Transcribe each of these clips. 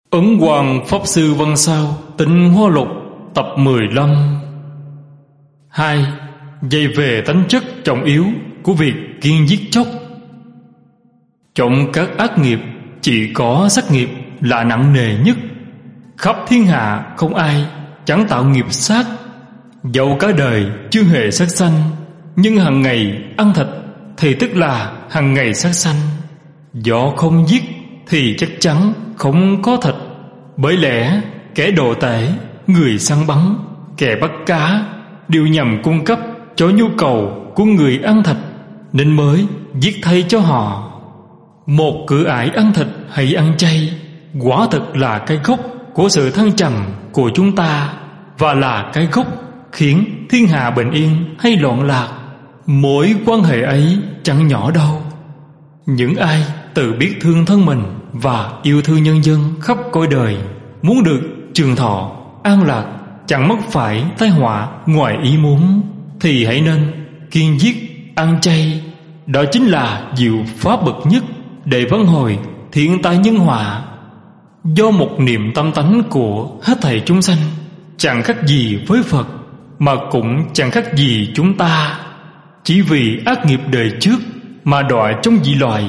Ấn Hoàng Pháp Sư Văn Sao Tịnh Hoa Lục tập 15. 2. Dạy về tánh chất trọng yếu của việc kiêng giết chóc. Trọng các ác nghiệp, chỉ có sát nghiệp là nặng nề nhất. Khắp thiên hạ không ai chẳng tạo nghiệp sát. Dẫu cả đời chưa hề sát sanh, nhưng hàng ngày ăn thịt thì tức là hàng ngày sát sanh. Do không giết thì chắc chắn không có thịt. Bởi lẽ kẻ đồ tể, người săn bắn, kẻ bắt cá đều nhằm cung cấp cho nhu cầu của người ăn thịt, nên mới giết thay cho họ. Một cửa ải ăn thịt hay ăn chay quả thực là cái gốc của sự thăng trầm của chúng ta, và là cái gốc khiến thiên hạ bình yên hay loạn lạc. Mỗi quan hệ ấy chẳng nhỏ đâu. Những ai tự biết thương thân mình và yêu thương nhân dân khắp cõi đời, muốn được trường thọ, an lạc, chẳng mắc phải tai họa ngoài ý muốn, thì hãy nên kiêng giết, ăn chay. Đó chính là diệu pháp bậc nhất để vãn hồi thiện tai nhân họa. Do một niềm tâm tánh của hết thảy chúng sanh, chẳng khác gì với Phật, mà cũng chẳng khác gì chúng ta. Chỉ vì ác nghiệp đời trước mà đọa trong dị loại.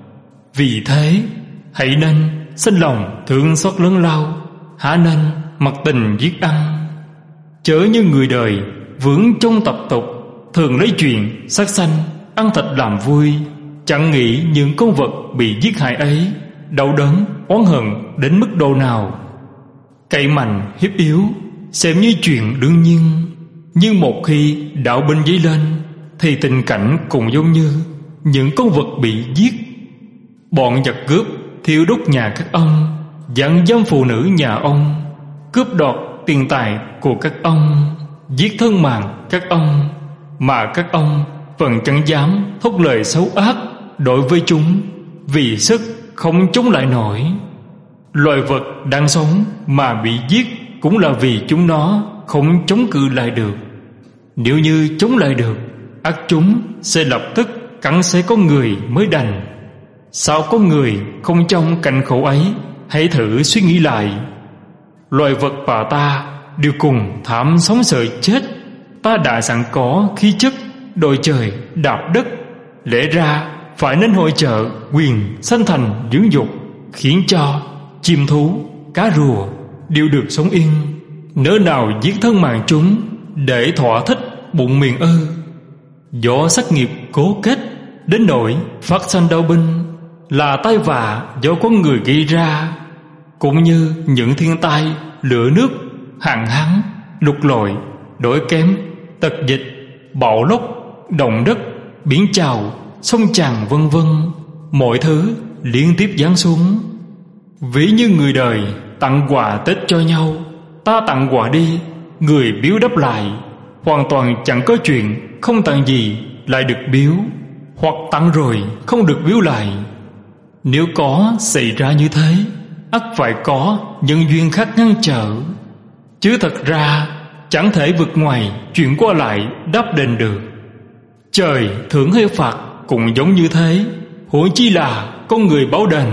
Vì thế hãy nên sinh lòng thương xót lớn lao, hả nên mặc tình giết ăn. Chớ như người đời vướng trong tập tục, thường lấy chuyện sát sanh, ăn thịt làm vui, chẳng nghĩ những con vật bị giết hại ấy đau đớn, oán hận đến mức độ nào. Cậy mạnh hiếp yếu xem như chuyện đương nhiên, nhưng một khi đạo binh dấy lên thì tình cảnh cũng giống như những con vật bị giết. Bọn giặc cướp thiêu đốt nhà các ông, giận dâm phụ nữ nhà ông, cướp đoạt tiền tài của các ông, giết thân mạng các ông, mà các ông vẫn chẳng dám thốt lời xấu ác đối với chúng, vì sức không chống lại nổi. Loài vật đang sống mà bị giết cũng là vì chúng nó không chống cự lại được. Nếu như chống lại được, ắt chúng sẽ lập tức cắn xé con người mới đành. Sao có người không trong cảnh khổ ấy? Hãy thử suy nghĩ lại. Loài vật và ta đều cùng thảm sống sợ chết. Ta đã sẵn có khí chất đồi trời đạp đất, lẽ ra phải nên hội chợ quyền sanh thành dưỡng dục, khiến cho chim thú, cá rùa đều được sống yên. Nỡ nào giết thân mạng chúng để thỏa thích bụng miệng ư? Do sát nghiệp cố kết đến nỗi phát sanh đau binh, là tai vạ do con người gây ra. Cũng như những thiên tai, lửa nước, hạn hán, lục lội, đổi kém, tật dịch, bão lốc, động đất, biển trào, sông tràn vân vân, mọi thứ liên tiếp giáng xuống. Ví như người đời tặng quà Tết cho nhau, ta tặng quà đi, người biếu đáp lại. Hoàn toàn chẳng có chuyện không tặng gì lại được biếu, hoặc tặng rồi không được biếu lại. Nếu có xảy ra như thế, ắt phải có nhân duyên khác ngăn trở, chứ thật ra chẳng thể vượt ngoài chuyện qua lại đáp đền được. Trời thưởng hay phạt cũng giống như thế, huống chi là con người báo đền.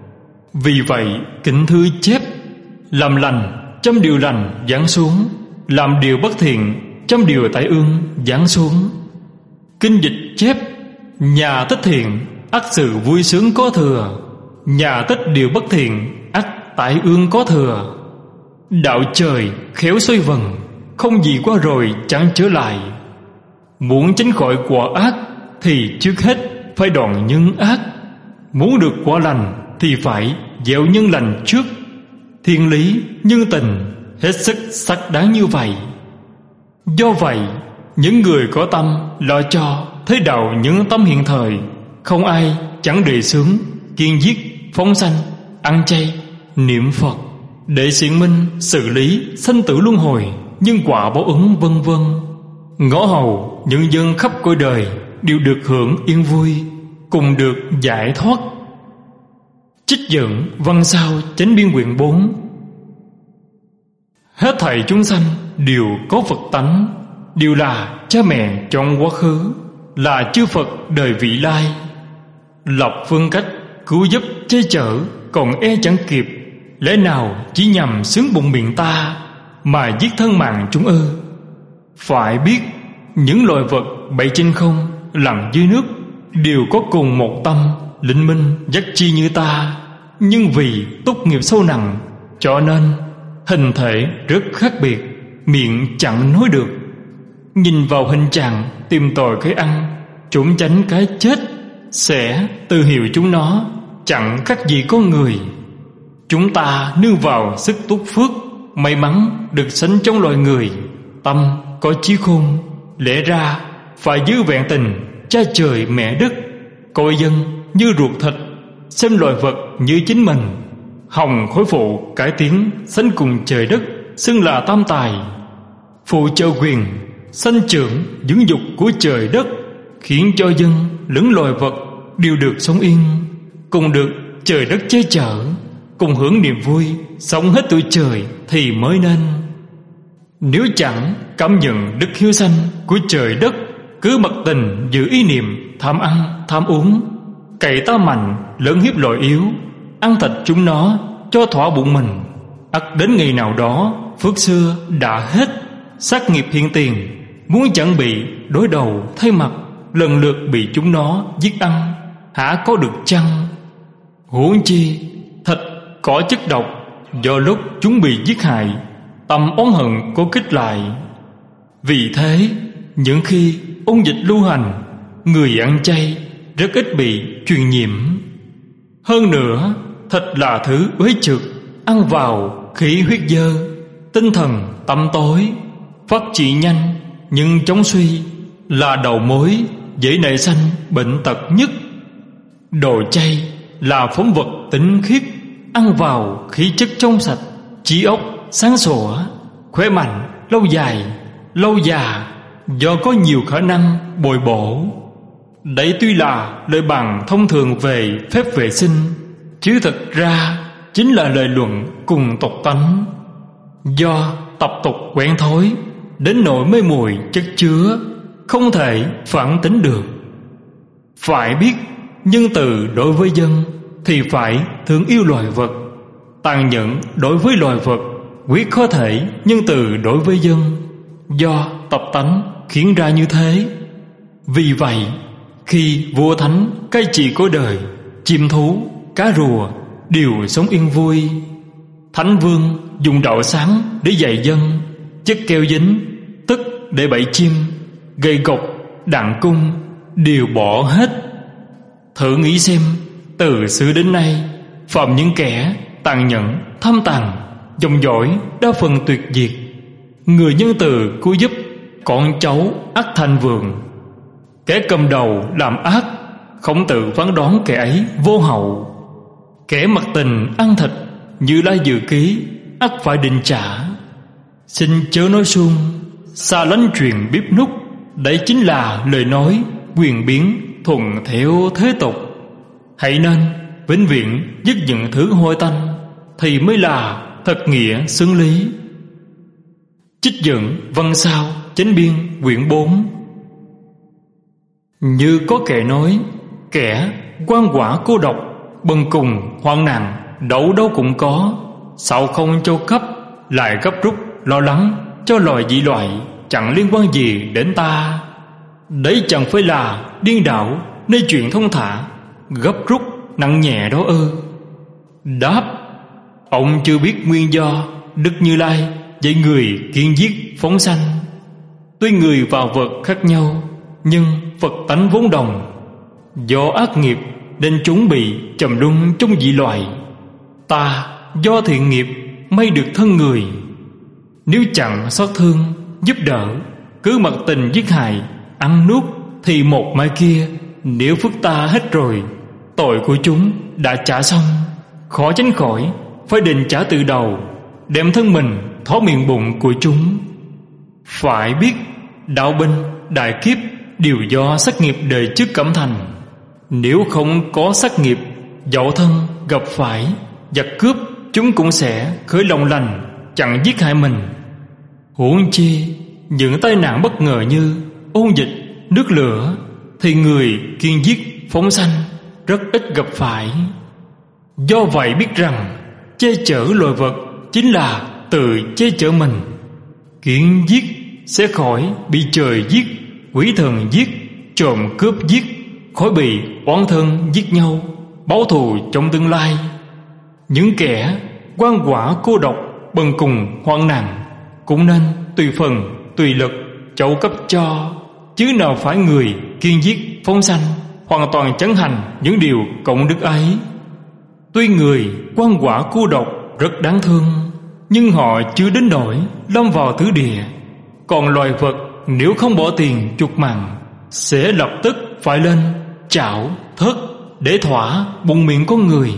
Vì vậy kinh thư chép: làm lành trăm điều lành giáng xuống, làm điều bất thiện trăm điều tai ương giáng xuống. Kinh dịch chép: nhà tích thiện ắt sự vui sướng có thừa, nhà tích điều bất thiện ắt tai ương có thừa. Đạo trời khéo xoay vần, không gì qua rồi chẳng trở lại. Muốn tránh khỏi quả ác thì trước hết phải đoạn nhân ác. Muốn được quả lành thì phải gieo nhân lành trước. Thiên lý nhân tình hết sức xác đáng như vậy. Do vậy, những người có tâm lo cho thế đạo những tâm hiện thời, không ai chẳng đề xướng kiêng giết, phóng sanh, ăn chay, niệm Phật, để xiển minh xử lý sanh tử luân hồi, nhân quả báo ứng vân vân. Ngõ hầu nhân dân khắp cõi đời đều được hưởng yên vui, cùng được giải thoát. Trích dẫn Văn Sao Chánh Biên quyển 4. Hết thảy chúng sanh đều có Phật tánh, đều là cha mẹ trong quá khứ, là chư Phật đời vị lai. Lập phương cách cứu giúp che chở còn e chẳng kịp, lẽ nào chỉ nhằm xướng bụng miệng ta mà giết thân mạng chúng ư? Phải biết những loài vật bay trên không, lặn dưới nước đều có cùng một tâm linh minh giác chi như ta, nhưng vì túc nghiệp sâu nặng cho nên hình thể rất khác biệt, miệng chẳng nói được. Nhìn vào hình trạng tìm tòi cái ăn, trốn tránh cái chết, sẽ tự hiểu chúng nó chẳng khác gì con người. Chúng ta nương vào sức túc phước, may mắn được sanh trong loài người, tâm có trí khôn, lẽ ra phải giữ vẹn tình cha trời mẹ đất, coi dân như ruột thịt, xem loài vật như chính mình. Hồng khối phụ cải tiến sanh cùng trời đất, xưng là tam tài. Phụ trợ quyền sanh trưởng dưỡng dục của trời đất, khiến cho dân lẫn loài vật đều được sống yên, cùng được trời đất che chở, cùng hưởng niềm vui, sống hết tuổi trời thì mới nên. Nếu chẳng cảm nhận đức hiếu sanh của trời đất, cứ mặc tình giữ ý niệm tham ăn tham uống, cậy ta mạnh lẫn hiếp loài yếu, ăn thịt chúng nó cho thỏa bụng mình, ắt đến ngày nào đó phước xưa đã hết, sát nghiệp hiện tiền, muốn chẳng bị đối đầu thay mặt, lần lượt bị chúng nó giết ăn, hả có được chăng? Huống chi thịt có chất độc, do lúc chúng bị giết hại, tâm oán hận có kích lại. Vì thế những khi ôn dịch lưu hành, người ăn chay rất ít bị truyền nhiễm. Hơn nữa thịt là thứ uế trực, ăn vào khí huyết dơ, tinh thần tâm tối, phát triển nhanh nhưng chóng suy, là đầu mối dễ nảy sanh bệnh tật nhất. Đồ chay là phóng vật tinh khiết, ăn vào khí chất trong sạch, trí óc sáng sủa, khỏe mạnh lâu dài, lâu già, do có nhiều khả năng bồi bổ. Đấy tuy là lời bàn thông thường về phép vệ sinh, chứ thực ra chính là lời luận cùng tục tánh, do tập tục quen thói đến nỗi mê muội chất chứa, không thể phản tính được. Phải biết nhân từ đối với dân thì phải thương yêu loài vật, tàn nhẫn đối với loài vật quyết khó thể nhân từ đối với dân, do tập tánh khiến ra như thế. Vì vậy khi vua thánh cai trị cõi đời, chim thú, cá rùa đều sống yên vui. Thánh vương dùng đạo sáng để dạy dân, chất keo dính tức để bẫy chim, gậy gộc, đạn cung đều bỏ hết. Thử nghĩ xem, từ xưa đến nay, phạm những kẻ tàn nhẫn, tham tàn, dòng dõi đa phần tuyệt diệt. Người nhân từ cứu giúp, con cháu ắt thành vượng. Kẻ cầm đầu làm ác, không tự phán đoán kẻ ấy vô hậu. Kẻ mặc tình ăn thịt, như lai dự ký, ắt phải định trả. Xin chớ nói suông, xa lánh chuyện bếp núc, đấy chính là lời nói quyền biến thuận theo thế tục. Hãy nên vĩnh viễn dứt những thứ hôi tanh, thì mới là thật nghĩa xứng lý. Trích dẫn văn sao chánh biên quyển 4. Như có kẻ nói, kẻ quan quả cô độc, bần cùng hoạn nạn, đâu đâu cũng có, sao không châu cấp, lại gấp rút lo lắng cho loài dị loại chẳng liên quan gì đến ta. Đấy chẳng phải là điên đảo nơi chuyện thông thả, gấp rút nặng nhẹ đó ư? Đáp: ông chưa biết nguyên do Đức Như Lai dạy người kiên giết phóng sanh. Tuy người và vật khác nhau, nhưng Phật tánh vốn đồng. Do ác nghiệp nên chúng bị trầm luân trong dị loại. Ta do thiện nghiệp may được thân người. Nếu chẳng xót thương giúp đỡ, cứ mặc tình giết hại, ăn nuốt, thì một mai kia nếu phước ta hết rồi, tội của chúng đã trả xong, khó tránh khỏi phải định trả từ đầu, đem thân mình thó miệng bụng của chúng. Phải biết đạo binh đại kiếp đều do sát nghiệp đời trước cảm thành. Nếu không có sát nghiệp, dẫu thân gặp phải giặc cướp, chúng cũng sẽ khởi lòng lành, chẳng giết hại mình. Huống chi những tai nạn bất ngờ như ôn dịch, nước lửa, thì người kiên giết phóng sanh rất ít gặp phải. Do vậy biết rằng che chở loài vật chính là tự che chở mình. Kiến giết sẽ khỏi bị trời giết, quỷ thần giết, trộm cướp giết, khỏi bị oán thân giết nhau, báo thù trong tương lai. Những kẻ quan quả cô độc, bần cùng hoạn nạn cũng nên tùy phần tùy lực chậu cấp cho, chứ nào phải người kiên giết phóng sanh hoàn toàn chấn hành những điều cộng đức ấy. Tuy người quan quả cô độc rất đáng thương, nhưng họ chưa đến nỗi lâm vào tử địa. Còn loài vật nếu không bỏ tiền chuộc mạng sẽ lập tức phải lên chảo thớt để thỏa bụng miệng con người.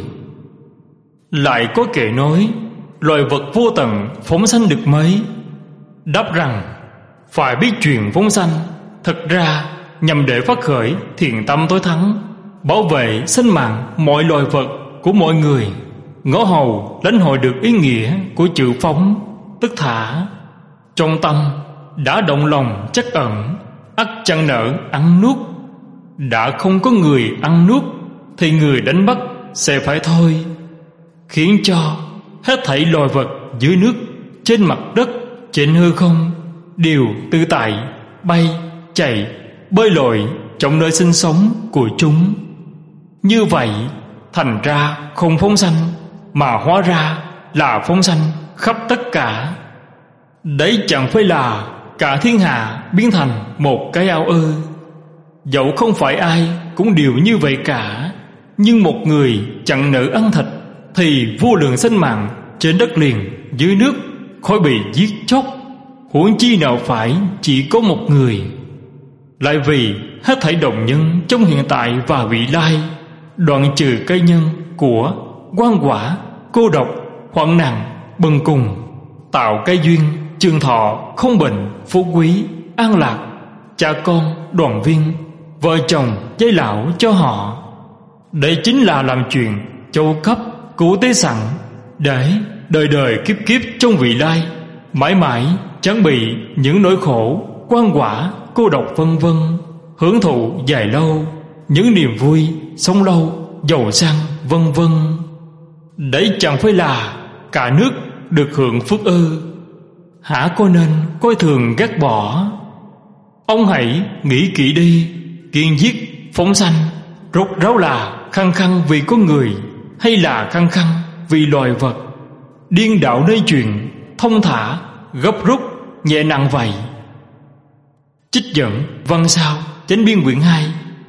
Lại có kẻ nói loài vật vô tận phóng sanh được mấy. Đáp rằng phải biết chuyện phóng sanh thật ra nhằm để phát khởi thiện tâm tối thắng, bảo vệ sinh mạng mọi loài vật của mọi người. Ngõ hầu lãnh hội được ý nghĩa của chữ phóng, tức thả. Trong tâm đã động lòng chắc ẩn, ắt chẳng nỡ ăn nuốt. Đã không có người ăn nuốt thì người đánh bắt sẽ phải thôi, khiến cho hết thảy loài vật dưới nước, trên mặt đất, trên hư không đều tự tại bay, chạy, bơi lội trong nơi sinh sống của chúng. Như vậy thành ra không phóng sanh, mà hóa ra là phóng sanh khắp tất cả. Đấy chẳng phải là cả thiên hạ biến thành một cái ao ư? Dẫu không phải ai cũng đều như vậy cả, nhưng một người chẳng nỡ ăn thịt thì vô lượng sinh mạng trên đất liền dưới nước khỏi bị giết chóc, huống chi nào phải chỉ có một người. Lại vì hết thảy đồng nhân trong hiện tại và vị lai, đoạn trừ cái nhân của quan quả, cô độc, hoạn nạn, bần cùng, tạo cái duyên trường thọ, không bệnh, phú quý, an lạc, cha con, đoàn viên, vợ chồng, giai lão cho họ. Đây chính là làm chuyện châu cấp cứu tế sẵn, để đời đời kiếp kiếp trong vị lai mãi mãi chẳng bị những nỗi khổ, quan quả, cô độc vân vân, hưởng thụ dài lâu những niềm vui, sống lâu, giàu sang vân vân. Đấy chẳng phải là cả nước được hưởng phước ư? Hả có nên coi thường gác bỏ? Ông hãy nghĩ kỹ đi, kiên giết phóng sanh rốt ráo là khăng khăng vì con người, hay là khăng khăng vì loài vật? Điên đạo nơi chuyện thông thả, gấp rút, nhẹ nặng vậy. Trích dẫn văn sao chánh biên quyển 2.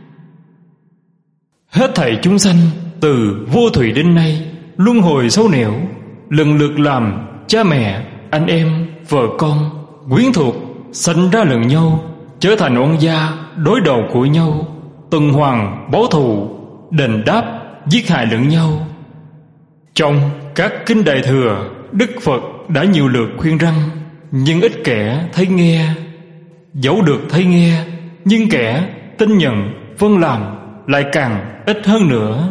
Hết thảy chúng sanh từ vô thủy đến nay luân hồi sâu nẻo, lần lượt làm cha mẹ, anh em, vợ con, quyến thuộc, sanh ra lẫn nhau, trở thành oan gia đối đầu của nhau, tuần hoàn báo thù, đền đáp, giết hại lẫn nhau. Trong các kinh Đại Thừa, Đức Phật đã nhiều lượt khuyên răn, nhưng ít kẻ thấy nghe. Dẫu được thấy nghe, nhưng kẻ tin nhận vâng làm lại càng ít hơn nữa.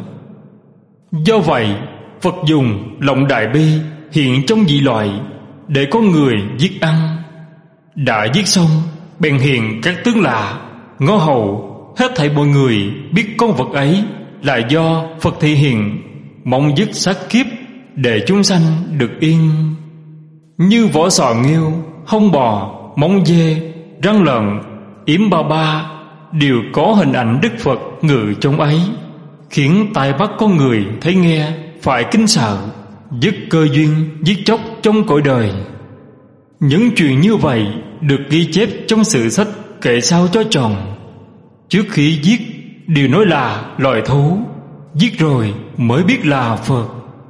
Do vậy Phật dùng lòng đại bi hiện trong dị loại, để con người giết ăn. Đã giết xong bèn hiện các tướng lạ, ngó hầu hết thảy mọi người biết con vật ấy là do Phật thị hiện, mong dứt sát kiếp để chúng sanh được yên. Như vỏ sò nghêu, hông bò, móng dê, răng lợn, yếm ba ba đều có hình ảnh Đức Phật ngự trong ấy, khiến tai mắt con người thấy nghe phải kính sợ, dứt cơ duyên giết chóc trong cõi đời. Những chuyện như vậy được ghi chép trong sử sách kệ sao cho tròn. Trước khi giết đều nói là loài thú, giết rồi mới biết là Phật.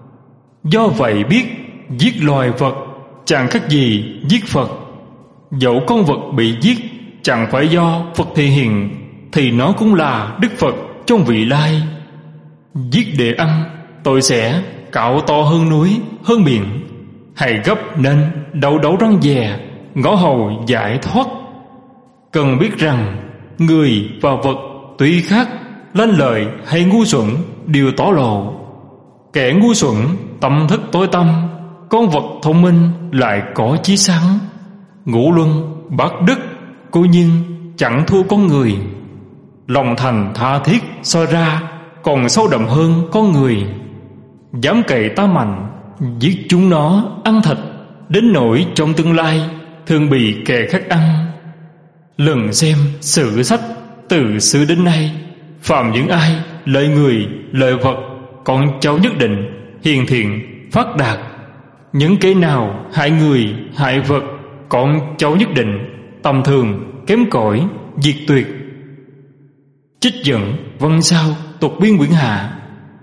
Do vậy biết giết loài vật chẳng khác gì giết Phật. Dẫu con vật bị giết chẳng phải do Phật thị hiện, thì nó cũng là Đức Phật trong vị lai. Giết để ăn, tội sẽ cạo to hơn núi, hơn biển. Hãy gấp nên đấu đấu răng dè, ngõ hầu giải thoát. Cần biết rằng người và vật tuy khác, lanh lợi hay ngu xuẩn đều tỏ lộ. Kẻ ngu xuẩn tâm thức tối tăm, con vật thông minh lại có chí sáng. Ngũ luân bát đức cố nhiên chẳng thua con người. Lòng thành tha thiết soi ra còn sâu đậm hơn con người. Dám cậy ta mạnh giết chúng nó ăn thịt, đến nỗi trong tương lai thường bị kẻ khác ăn. Lần xem sử sách từ xưa đến nay, phàm những ai lợi người lợi vật, con cháu nhất định hiền thiện phát đạt. Những kẻ nào hại người hại vật, con cháu nhất định tầm thường kém cỏi diệt tuyệt. Trích dẫn văn sao tục biên quyển hạ.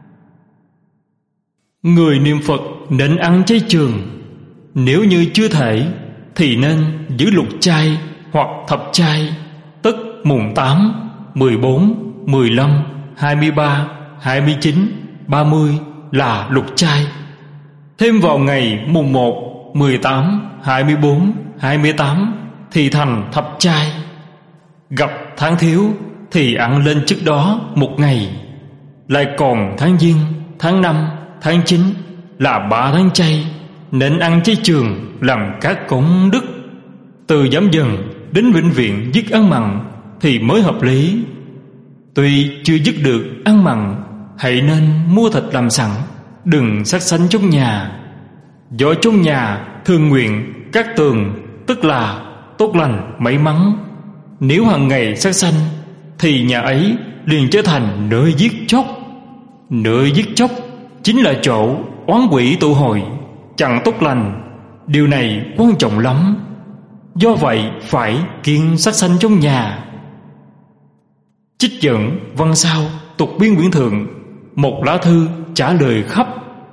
Người niệm Phật nên ăn chay trường. Nếu như chưa thể thì nên giữ lục chay hoặc thập chay, tức mùng 8, 14, 15, 23, 29, 30 là lục chay. Thêm vào ngày mùng 1, 18, 24, 28 thì thành thập chay. Gặp tháng thiếu thì ăn lên trước đó một ngày. Lại còn tháng Giêng, tháng 5, tháng 9 là 3 tháng chay, nên ăn chay trường làm các công đức. Từ giảm dần đến vĩnh viễn dứt ăn mặn thì mới hợp lý. Tuy chưa dứt được ăn mặn, hãy nên mua thịt làm sẵn, đừng sát sanh trong nhà. Do trong nhà thường nguyện các tường, tức là tốt lành may mắn. Nếu hàng ngày sát sanh thì nhà ấy liền trở thành nơi giết chóc. Nơi giết chóc chính là chỗ oán quỷ tụ hội, chẳng tốt lành. Điều này quan trọng lắm. Do vậy phải kiêng sát sanh trong nhà. Trích dẫn văn sao tục biên quyển thượng, một lá thư trả lời khắp.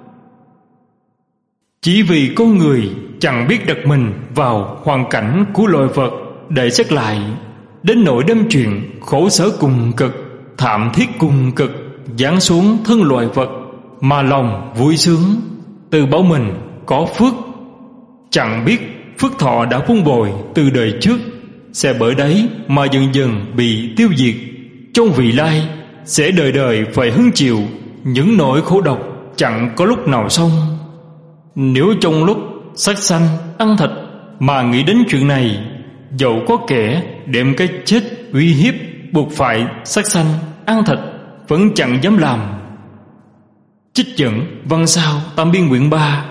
Chỉ vì con người chẳng biết đặt mình vào hoàn cảnh của loài vật để xét lại, đến nỗi đâm chuyện khổ sở cùng cực, thảm thiết cùng cực giáng xuống thân loài vật, mà lòng vui sướng tự bảo mình có phước. Chẳng biết phước thọ đã vun bồi từ đời trước sẽ bởi đấy mà dần dần bị tiêu diệt. Trong vị lai sẽ đời đời phải hứng chịu những nỗi khổ độc chẳng có lúc nào xong. Nếu trong lúc sát sanh ăn thịt mà nghĩ đến chuyện này, dẫu có kẻ đem cái chết uy hiếp buộc phải sát sanh ăn thịt vẫn chẳng dám làm. Trích dẫn văn sao tam biên quyển 3.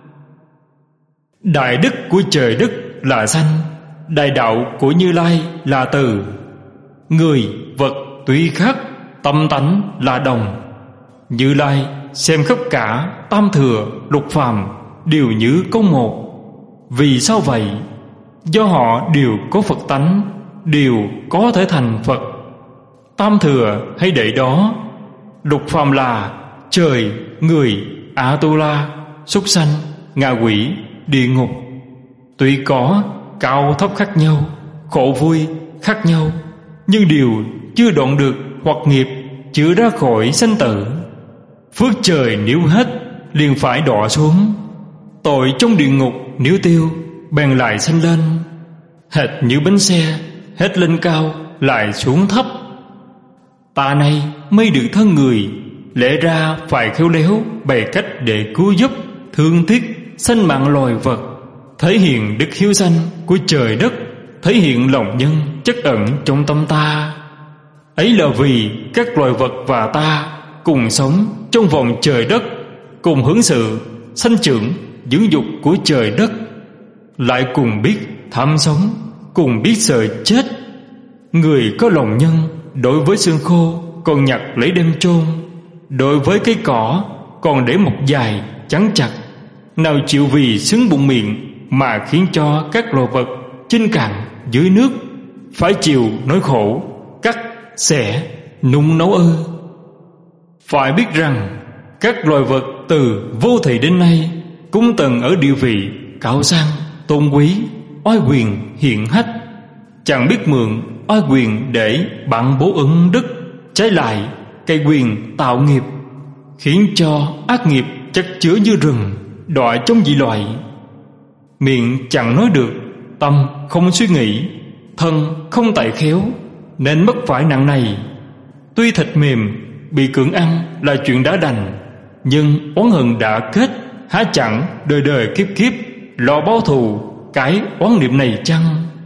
Đại đức của trời đất là sanh, đại đạo của Như Lai là từ. Người vật tuy khác, tâm tánh là đồng. Như Lai xem khắp cả tam thừa lục phàm đều như có một. Vì sao vậy? Do họ đều có Phật tánh, đều có thể thành Phật. Tam thừa hay đệ đó, lục phàm là trời, người, A-tu-la, súc sanh, ngạ quỷ, địa ngục. Tuy có cao thấp khác nhau, khổ vui khác nhau, nhưng đều chưa đoạn được hoặc nghiệp chưa ra khỏi sanh tử. Phước trời nếu hết liền phải đọa xuống, tội trong địa ngục nếu tiêu bèn lại sanh lên. Hệt như bánh xe hết lên cao lại xuống thấp. Ta này mới được thân người, lẽ ra phải khéo léo bày cách để cứu giúp thương tiếc sanh mạng loài vật, thể hiện đức hiếu sanh của trời đất, thể hiện lòng nhân chất ẩn trong tâm ta. Ấy là vì các loài vật và ta cùng sống trong vòng trời đất, cùng hưởng sự sanh trưởng dưỡng dục của trời đất, lại cùng biết tham sống, cùng biết sợ chết. Người có lòng nhân đối với xương khô còn nhặt lấy đem chôn, đối với cây cỏ còn để mọc dài chắn chặt. Nào chịu vì xứng bụng miệng mà khiến cho các loài vật trên cạn dưới nước phải chịu nỗi khổ cắt xẻ nung nấu ư? Phải biết rằng các loài vật từ vô thị đến nay cũng từng ở địa vị cao sang tôn quý, oai quyền hiển hách, chẳng biết mượn oai quyền để bạn bố ứng đức, trái lại cây quyền tạo nghiệp, khiến cho ác nghiệp chất chứa như rừng, đọa trong dị loại. Miệng chẳng nói được, tâm không suy nghĩ, thân không tại khéo, nên mất phải nặng này. Tuy thịt mềm bị cưỡng ăn là chuyện đã đành, nhưng oán hận đã kết, há chẳng đời đời kiếp kiếp lo báo thù cái oán niệm này chăng?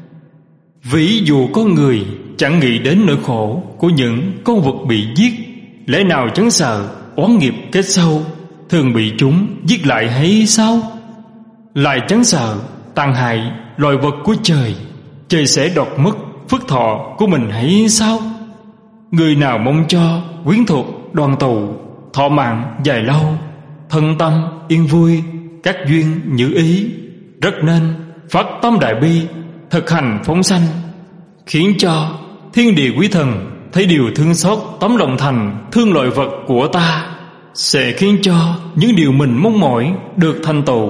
Ví dụ con người chẳng nghĩ đến nỗi khổ của những con vật bị giết, lẽ nào chẳng sợ oán nghiệp kết sâu, thường bị chúng giết lại hay sao? Lại chẳng sợ tàn hại loài vật của trời, trời sẽ đoạt mất phước thọ của mình hay sao? Người nào mong cho quyến thuộc đoàn tụ, thọ mạng dài lâu, thân tâm yên vui, các duyên như ý, rất nên phát tâm đại bi, thực hành phóng sanh, khiến cho thiên địa quý thần thấy điều thương xót tấm lòng thành thương loài vật của ta, sẽ khiến cho những điều mình mong mỏi được thành tựu.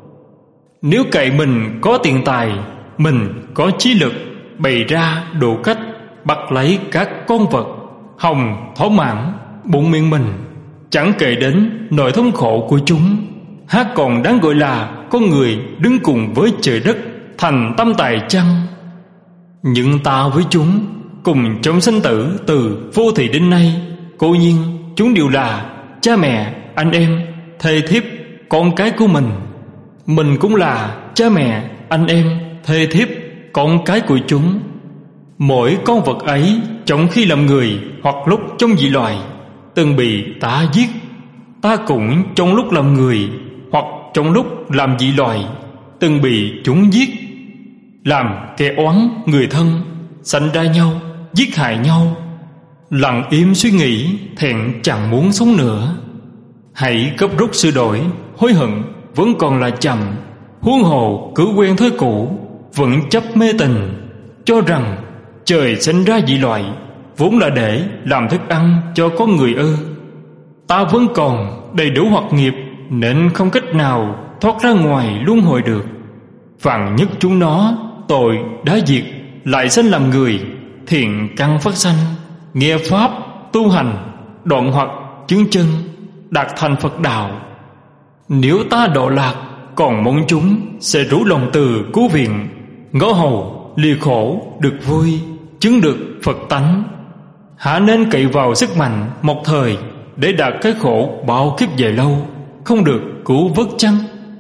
Nếu cậy mình có tiền tài, mình có trí lực, bày ra đủ cách bắt lấy các con vật, hòng thỏa mãn bụng miệng mình, chẳng kể đến nỗi thống khổ của chúng, há còn đáng gọi là con người đứng cùng với trời đất thành tâm tài chăng? Nhưng ta với chúng cùng trong sinh tử từ vô thị đến nay, cố nhiên chúng đều là cha mẹ, anh em, thê thiếp, con cái của mình. Mình cũng là cha mẹ, anh em, thê thiếp, con cái của chúng. Mỗi con vật ấy trong khi làm người hoặc lúc trong dị loài từng bị ta giết, ta cũng trong lúc làm người hoặc trong lúc làm dị loài từng bị chúng giết, làm kẻ oán người thân, sanh ra nhau, giết hại nhau. Lặng im suy nghĩ, thẹn chẳng muốn sống nữa. Hãy gấp rút sửa đổi, hối hận vẫn còn là chậm. Huống hồ cứ quen thói cũ, vẫn chấp mê tình, cho rằng trời sinh ra dị loại vốn là để làm thức ăn cho con người ư? Ta vẫn còn đầy đủ hoạt nghiệp, nên không cách nào thoát ra ngoài luân hồi được. Vạn nhất chúng nó tội đã diệt, lại sinh làm người, thiện căn phát sanh, nghe pháp tu hành, đoạn hoặc chứng chân, đạt thành Phật đạo. Nếu ta độ lạc, còn mong chúng sẽ rủ lòng từ cứu viện, ngõ hầu lìa khổ được vui, chứng được Phật tánh. Hả nên cậy vào sức mạnh một thời để đạt cái khổ bao kiếp về lâu, không được cứu vớt chăng?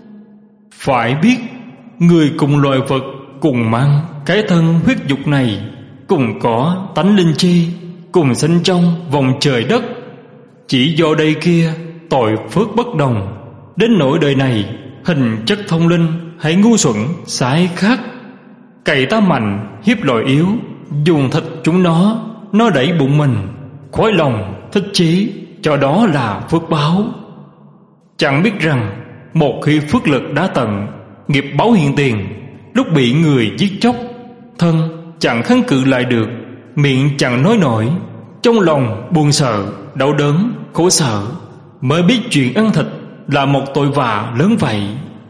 Phải biết, người cùng loài vật, cùng mang cái thân huyết dục này, cùng có tánh linh chi, cùng sinh trong vòng trời đất. Chỉ do đây kia tội phước bất đồng, đến nỗi đời này hình chất thông linh hay ngu xuẩn sai khác. Cày ta mạnh hiếp loài yếu, dùng thịt chúng nó đẩy bụng mình, khói lòng thích chí, cho đó là phước báo. Chẳng biết rằng một khi phước lực đã tận, nghiệp báo hiện tiền, lúc bị người giết chóc, thân chẳng kháng cự lại được, miệng chẳng nói nổi, trong lòng buồn sợ, đau đớn, khổ sở, mới biết chuyện ăn thịt là một tội vạ lớn vậy.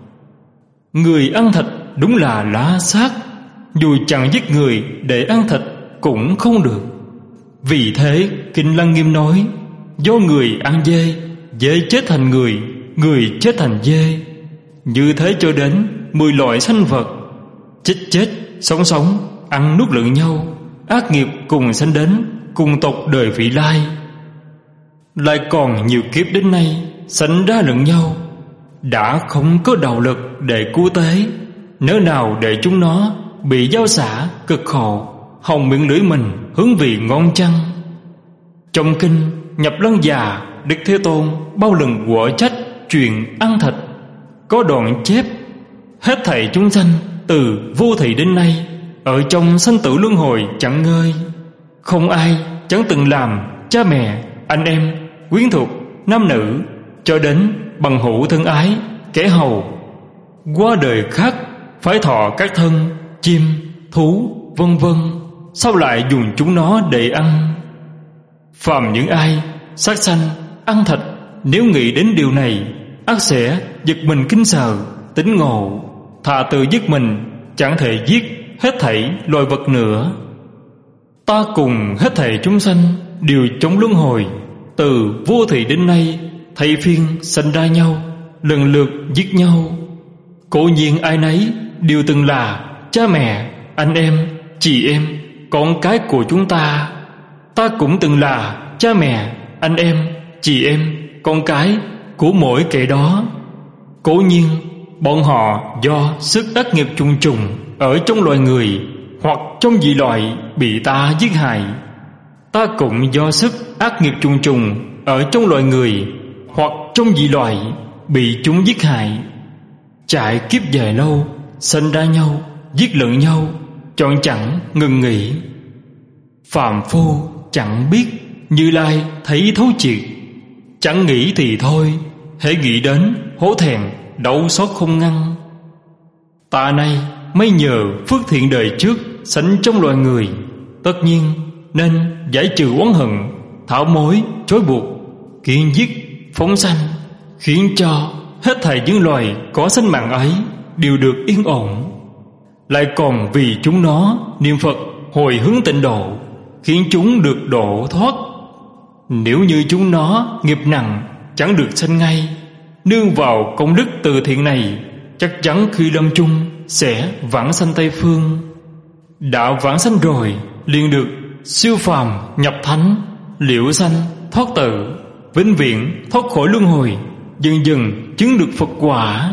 Người ăn thịt đúng là lá xác, dù chẳng giết người để ăn thịt cũng không được. Vì thế Kinh Lăng Nghiêm nói, do người ăn dê, dê chết thành người, người chết thành dê. Như thế cho đến 10 loại sanh vật, chết chết, sống sống, ăn nuốt lẫn nhau, ác nghiệp cùng sanh đến, cùng tộc đời vị lai. Lại còn nhiều kiếp đến nay sanh ra lẫn nhau, đã không có đạo lực để cứu tế, nỡ nào để chúng nó bị giao xả cực khổ, hồng miệng lưỡi mình hướng vị ngon chăng? Trong kinh Nhập Lăng Già, Đức Thế Tôn bao lần quở trách chuyện ăn thịt, có đoạn chép: hết thảy chúng sanh từ vô thị đến nay, ở trong sanh tử luân hồi chẳng ngơi, không ai chẳng từng làm cha mẹ, anh em, quyến thuộc, nam nữ, cho đến bằng hữu thân ái, kẻ hầu. Qua đời khác phải thọ các thân chim, thú, vân vân, sao lại dùng chúng nó để ăn? Phàm những ai sát sanh ăn thịt, nếu nghĩ đến điều này, ắt sẽ giật mình kinh sợ, tỉnh ngộ, thà tự giết mình, chẳng thể giết hết thảy loài vật nữa. Ta cùng hết thảy chúng sanh đều trong luân hồi, từ vô thị đến nay, thay phiên sanh ra nhau, lần lượt giết nhau. Cố nhiên ai nấy đều từng là cha mẹ, anh em, chị em, con cái của chúng ta. Ta cũng từng là cha mẹ, anh em, chị em, con cái của mỗi kẻ đó. Cố nhiên bọn họ do sức ác nghiệp trùng trùng ở trong loài người hoặc trong dị loại bị ta giết hại. Ta cũng do sức ác nghiệp trùng trùng ở trong loài người hoặc trong dị loại bị chúng giết hại. Chạy kiếp dài lâu, sinh ra nhau, giết lẫn nhau, chọn chẳng ngừng nghỉ. Phàm phu chẳng biết, Như Lai thấy thấu triệt. Chẳng nghĩ thì thôi, hễ nghĩ đến hổ thẹn, đau xót không ngăn. Ta nay mới nhờ phước thiện đời trước sanh trong loài người, tất nhiên nên giải trừ oán hận, thảo mối trói buộc, kiên giết phóng sanh, khiến cho hết thảy những loài có sinh mạng ấy đều được yên ổn. Lại còn vì chúng nó niệm Phật hồi hướng tịnh độ, khiến chúng được độ thoát. Nếu như chúng nó nghiệp nặng chẳng được sanh ngay, nương vào công đức từ thiện này, chắc chắn khi lâm chung sẽ vãng sanh Tây Phương. Đã vãng sanh rồi liền được siêu phàm nhập thánh, liễu sanh thoát tử, vĩnh viễn thoát khỏi luân hồi, dần dần chứng được Phật quả.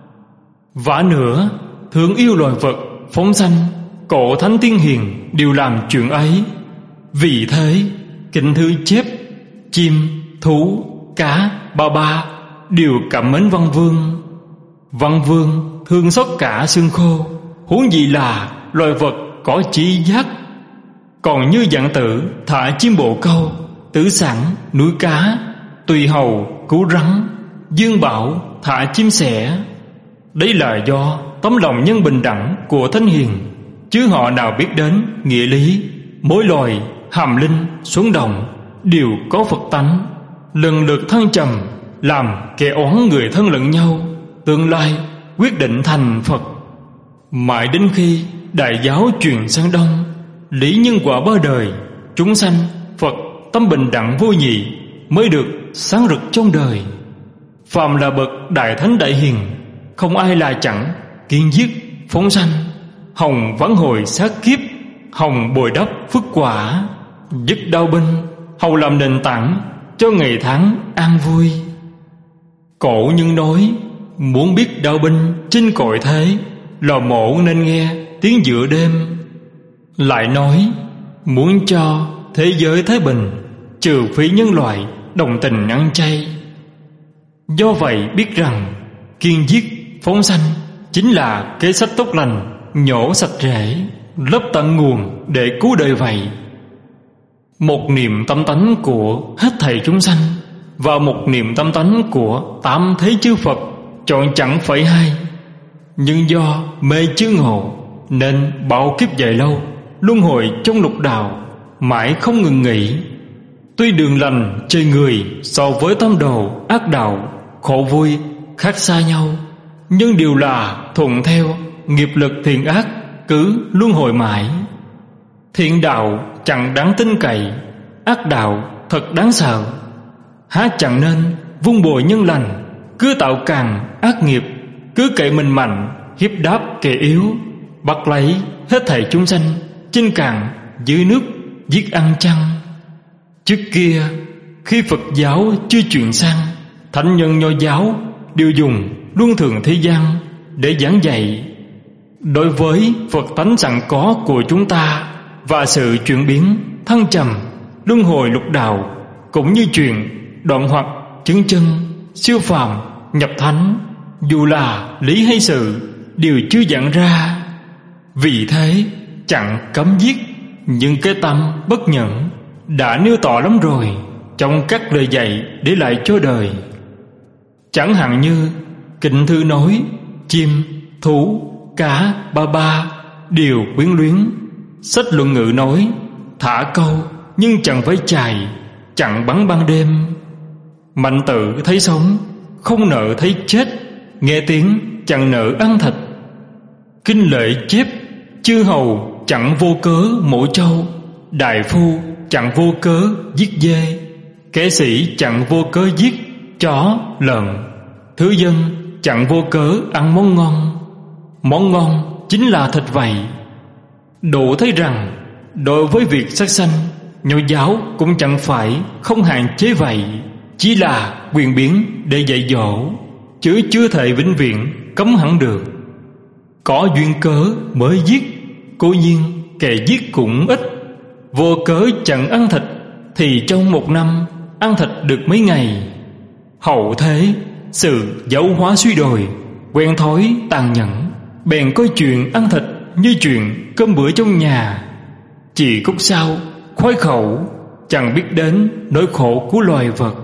Vả nữa, thương yêu loài vật, phóng sanh, cổ thánh tiên hiền đều làm chuyện ấy. Vì thế, kinh thư chép chim, thú, cá, ba đều cảm mến Văn Vương. Văn Vương thương xót cả xương khô, huống gì là loài vật có trí giác. Còn như Dạng Tử thả chim bồ câu, Tử Sẵn núi cá, Tùy Hầu cứu rắn, Dương Bảo thả chim sẻ. Đấy là do tấm lòng nhân bình đẳng của thánh hiền, chứ họ nào biết đến nghĩa lý. Mỗi loài hàm linh xuống đồng đều có Phật tánh, lần lượt thăng trầm, làm kẻ oán người thân lẫn nhau, tương lai quyết định thành Phật. Mãi đến khi đại giáo truyền sang Đông, lý nhân quả ba đời, chúng sanh Phật tâm bình đẳng vô nhị mới được sáng rực trong đời. Phàm là bậc đại thánh đại hiền, không ai là chẳng kiên giết phóng sanh, hồng vãn hồi sát kiếp, hồng bồi đắp phước quả, dứt đau binh, hầu làm nền tảng cho ngày tháng an vui. Cổ nhân nói, muốn biết đau binh trên cội thế, lò mổ nên nghe tiếng giữa đêm. Lại nói, muốn cho thế giới thái bình, trừ phi nhân loại đồng tình ăn chay. Do vậy biết rằng kiên giết phóng sanh chính là kế sách tốt lành, nhổ sạch rễ, lấp tận nguồn để cứu đời vậy. Một niệm tâm tánh của hết thảy chúng sanh và một niệm tâm tánh của tám thế chư Phật chọn chẳng phải hai. Nhưng do mê chướng ngộ nên bao kiếp dài lâu luân hồi trong lục đạo, mãi không ngừng nghỉ. Tuy đường lành chơi người so với tâm đồ ác đạo, khổ vui khác xa nhau, nhưng đều là thuận theo nghiệp lực thiện ác, cứ luân hồi mãi. Thiện đạo chẳng đáng tin cậy, ác đạo thật đáng sợ. Há chẳng nên vun bồi nhân lành, cứ tạo càng ác nghiệp, cứ cậy mình mạnh hiếp đáp kẻ yếu, bắt lấy hết thảy chúng sanh trên cạn dưới nước giết ăn chăng. Trước kia khi Phật giáo chưa chuyển sang, thánh nhân Nho giáo đều dùng luân thường thế gian để giảng dạy. Đối với Phật tánh sẵn có của chúng ta và sự chuyển biến thăng trầm luân hồi lục đạo, cũng như chuyện đoạn hoặc chứng chân siêu phàm nhập thánh, dù là lý hay sự đều chưa giảng ra. Vì thế chẳng cấm giết, nhưng cái tâm bất nhẫn đã nêu tỏ lắm rồi trong các lời dạy để lại cho đời. Chẳng hạn như kinh thư nói, chim, thú, cá, ba đều quyến luyến. Sách luận ngữ nói, thả câu nhưng chẳng phải chài, chẳng bắn ban đêm. Mạnh tử thấy sống, không nợ thấy chết, nghe tiếng chẳng nợ ăn thịt. Kinh lệ chép, chư hầu chẳng vô cớ mổ trâu, đại phu chẳng vô cớ giết dê, kẻ sĩ chẳng vô cớ giết chó, lợn, thứ dân chẳng vô cớ ăn món ngon. Món ngon chính là thịt vậy. Đủ thấy rằng đối với việc sát sanh, Nho giáo cũng chẳng phải không hạn chế vậy, chỉ là quyền biến để dạy dỗ, chứ chưa thể vĩnh viễn cấm hẳn được. Có duyên cớ mới giết, cố nhiên kẻ giết cũng ít. Vô cớ chẳng ăn thịt thì trong một năm ăn thịt được mấy ngày. Hậu thế, sự dấu hóa suy đồi, quen thói tàn nhẫn, bèn coi chuyện ăn thịt như chuyện cơm bữa trong nhà. Chỉ cúc sao, khoái khẩu, chẳng biết đến nỗi khổ của loài vật.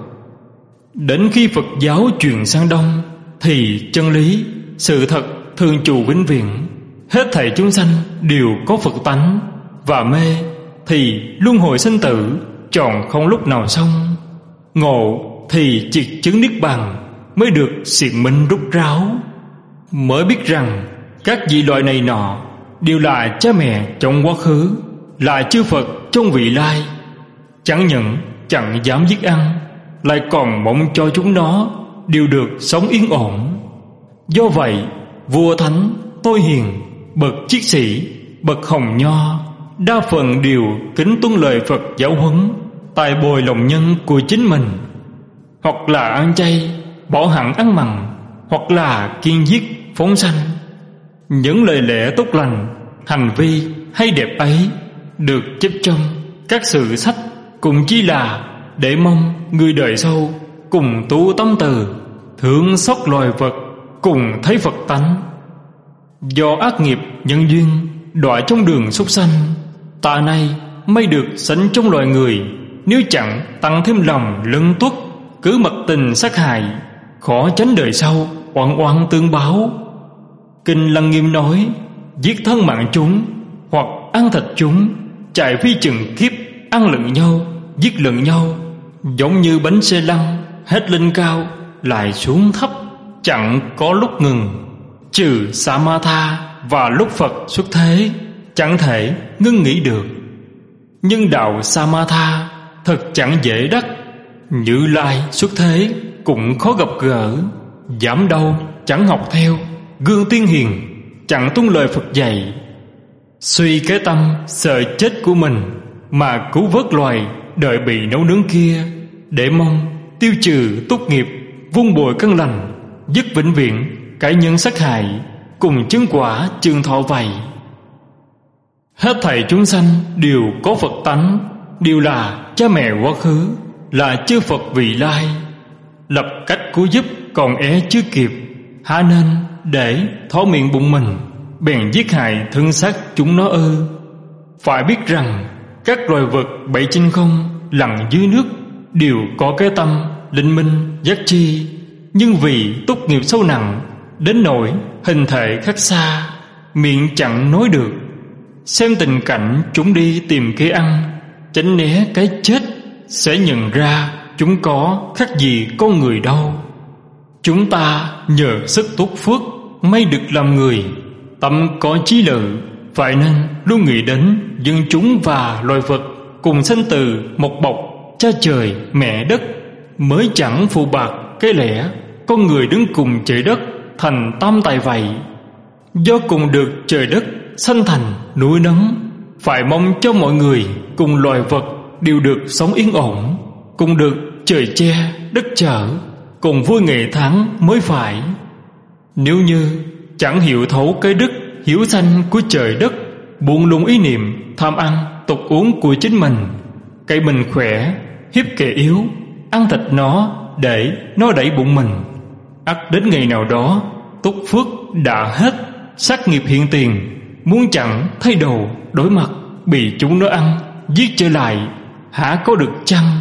Đến khi Phật giáo truyền sang Đông, thì chân lý, sự thật thường trụ vĩnh viễn. Hết thảy chúng sanh đều có Phật tánh, và mê thì luân hồi sinh tử, tròn không lúc nào xong. Ngộ thì triệt chứng niết bàn, mới được xiển minh rút ráo. Mới biết rằng các vị loại này nọ đều là cha mẹ trong quá khứ, là chư Phật trong vị lai. Chẳng những chẳng dám giết ăn, lại còn mong cho chúng nó đều được sống yên ổn. Do vậy, vua thánh, tôi hiền, bậc chiết sĩ, bậc hồng nho, đa phần đều kính tuân lời Phật giáo huấn, tài bồi lòng nhân của chính mình. Hoặc là ăn chay, bỏ hẳn ăn mặn, hoặc là kiêng giết, phóng sanh. Những lời lẽ tốt lành, hành vi hay đẹp ấy được chép trong các sử sách, cùng chỉ là để mong người đời sau cùng tu tâm từ, thương xót loài vật, cùng thấy Phật tánh. Do ác nghiệp nhân duyên đọa trong đường súc sanh, ta nay mới được sánh trong loài người. Nếu chẳng tăng thêm lòng lân tuất, cứ mặc tình sát hại, khó tránh đời sau oan oan tương báo. Kinh Lăng Nghiêm nói, giết thân mạng chúng, hoặc ăn thịt chúng, chạy phi chừng kiếp, ăn lẫn nhau, giết lẫn nhau, giống như bánh xe lăn, hết lên cao lại xuống thấp, chẳng có lúc ngừng. Trừ Samatha và lúc Phật xuất thế, chẳng thể ngưng nghĩ được. Nhưng đạo Samatha thật chẳng dễ đắc, Như Lai xuất thế cũng khó gặp gỡ. Dám đâu chẳng học theo gương tiên hiền, chẳng tuân lời Phật dạy. Suy cái tâm sợ chết của mình, mà cứu vớt loài đợi bị nấu nướng kia, để mong tiêu trừ tốt nghiệp, vun bồi căn lành, dứt vĩnh viễn cái nhân sát hại, cùng chứng quả trường thọ vậy. Hết thảy chúng sanh đều có Phật tánh, đều là cha mẹ quá khứ, là chư Phật vị lai. Lập cách cứu giúp còn chưa kịp, há nên để thó miệng bụng mình, bèn giết hại thân xác chúng nó ư? Phải biết rằng các loài vật bảy trên không, lặn dưới nước, đều có cái tâm linh minh giác chi, nhưng vì túc nghiệp sâu nặng, đến nỗi hình thể khác xa, miệng chẳng nói được. Xem tình cảnh chúng đi tìm kế ăn, tránh né cái chết, sẽ nhận ra chúng có khác gì con người đâu. Chúng ta nhờ sức tốt phước may được làm người, tâm có chí lự, phải nên luôn nghĩ đến dân chúng và loài vật cùng sanh từ một bọc cha trời mẹ đất, mới chẳng phụ bạc cái lẽ con người đứng cùng trời đất thành tam tài vậy. Do cùng được trời đất sanh thành núi nấng, phải mong cho mọi người cùng loài vật đều được sống yên ổn, cùng được trời che đất chở, cùng vui ngày tháng mới phải. Nếu như chẳng hiểu thấu cái đức hiếu sanh của trời đất, buông lung ý niệm tham ăn tục uống của chính mình, cái mình khỏe hiếp kẻ yếu, ăn thịt nó để nó đẩy bụng mình, ắt đến ngày nào đó túc phước đã hết, sát nghiệp hiện tiền, muốn chẳng thay đồ đối mặt, bị chúng nó ăn giết trở lại, hả có được chăng?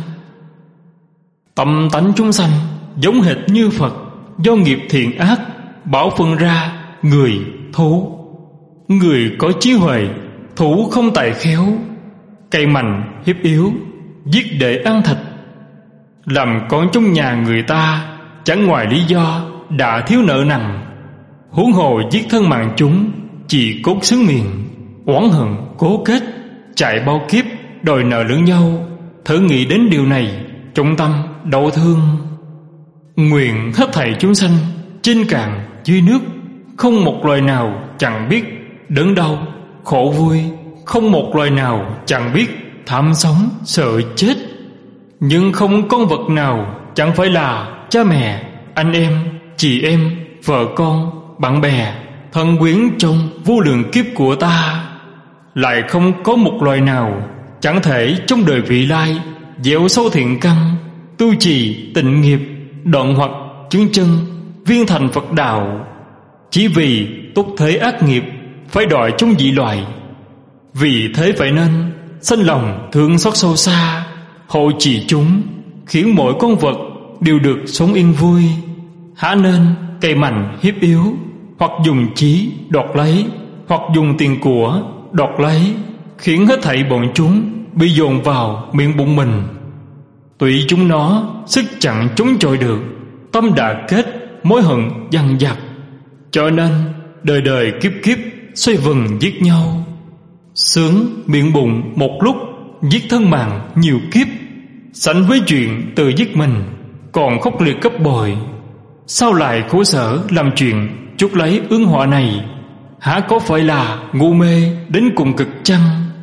Tâm tánh chúng sanh giống hệt như Phật, do nghiệp thiện ác bảo phân ra người thú. Người có trí huệ, thú không tài khéo, cày mạnh hiếp yếu, giết để ăn thịt. Làm con trong nhà người ta, chẳng ngoài lý do đã thiếu nợ nặng, huống hồ giết thân mạng chúng, chỉ cốt xứng miệng, oán hận cố kết, chạy bao kiếp đòi nợ lẫn nhau. Thử nghĩ đến điều này, trong tâm đau thương. Nguyện hết thảy chúng sanh trên cạn dưới nước, không một loài nào chẳng biết đớn đau khổ vui, không một loài nào chẳng biết tham sống sợ chết. Nhưng không con vật nào chẳng phải là cha mẹ, anh em, chị em, vợ con, bạn bè, thân quyến trong vô lượng kiếp của ta. Lại không có một loài nào chẳng thể trong đời vị lai gieo sâu thiện căn, tu trì tịnh nghiệp, đoạn hoặc chứng chân, viên thành Phật đạo. Chỉ vì túc thế ác nghiệp, phải đòi chung dị loại. Vì thế phải nên sanh lòng thương xót sâu xa, hộ trì chúng, khiến mỗi con vật đều được sống yên vui. Há nên cày mạnh hiếp yếu, hoặc dùng trí đoạt lấy, hoặc dùng tiền của đoạt lấy, khiến hết thảy bọn chúng bị dồn vào miệng bụng mình. Tùy chúng nó sức chẳng chống chọi được, tâm đã kết mối hận dằn vặt, cho nên đời đời kiếp kiếp xoay vần giết nhau. Sướng miệng bụng một lúc, giết thân mạng nhiều kiếp. Sánh với chuyện tự giết mình, còn khốc liệt gấp bội. Sao lại khổ sở làm chuyện chuốc lấy ương họa này? Há có phải là ngu mê đến cùng cực chăng?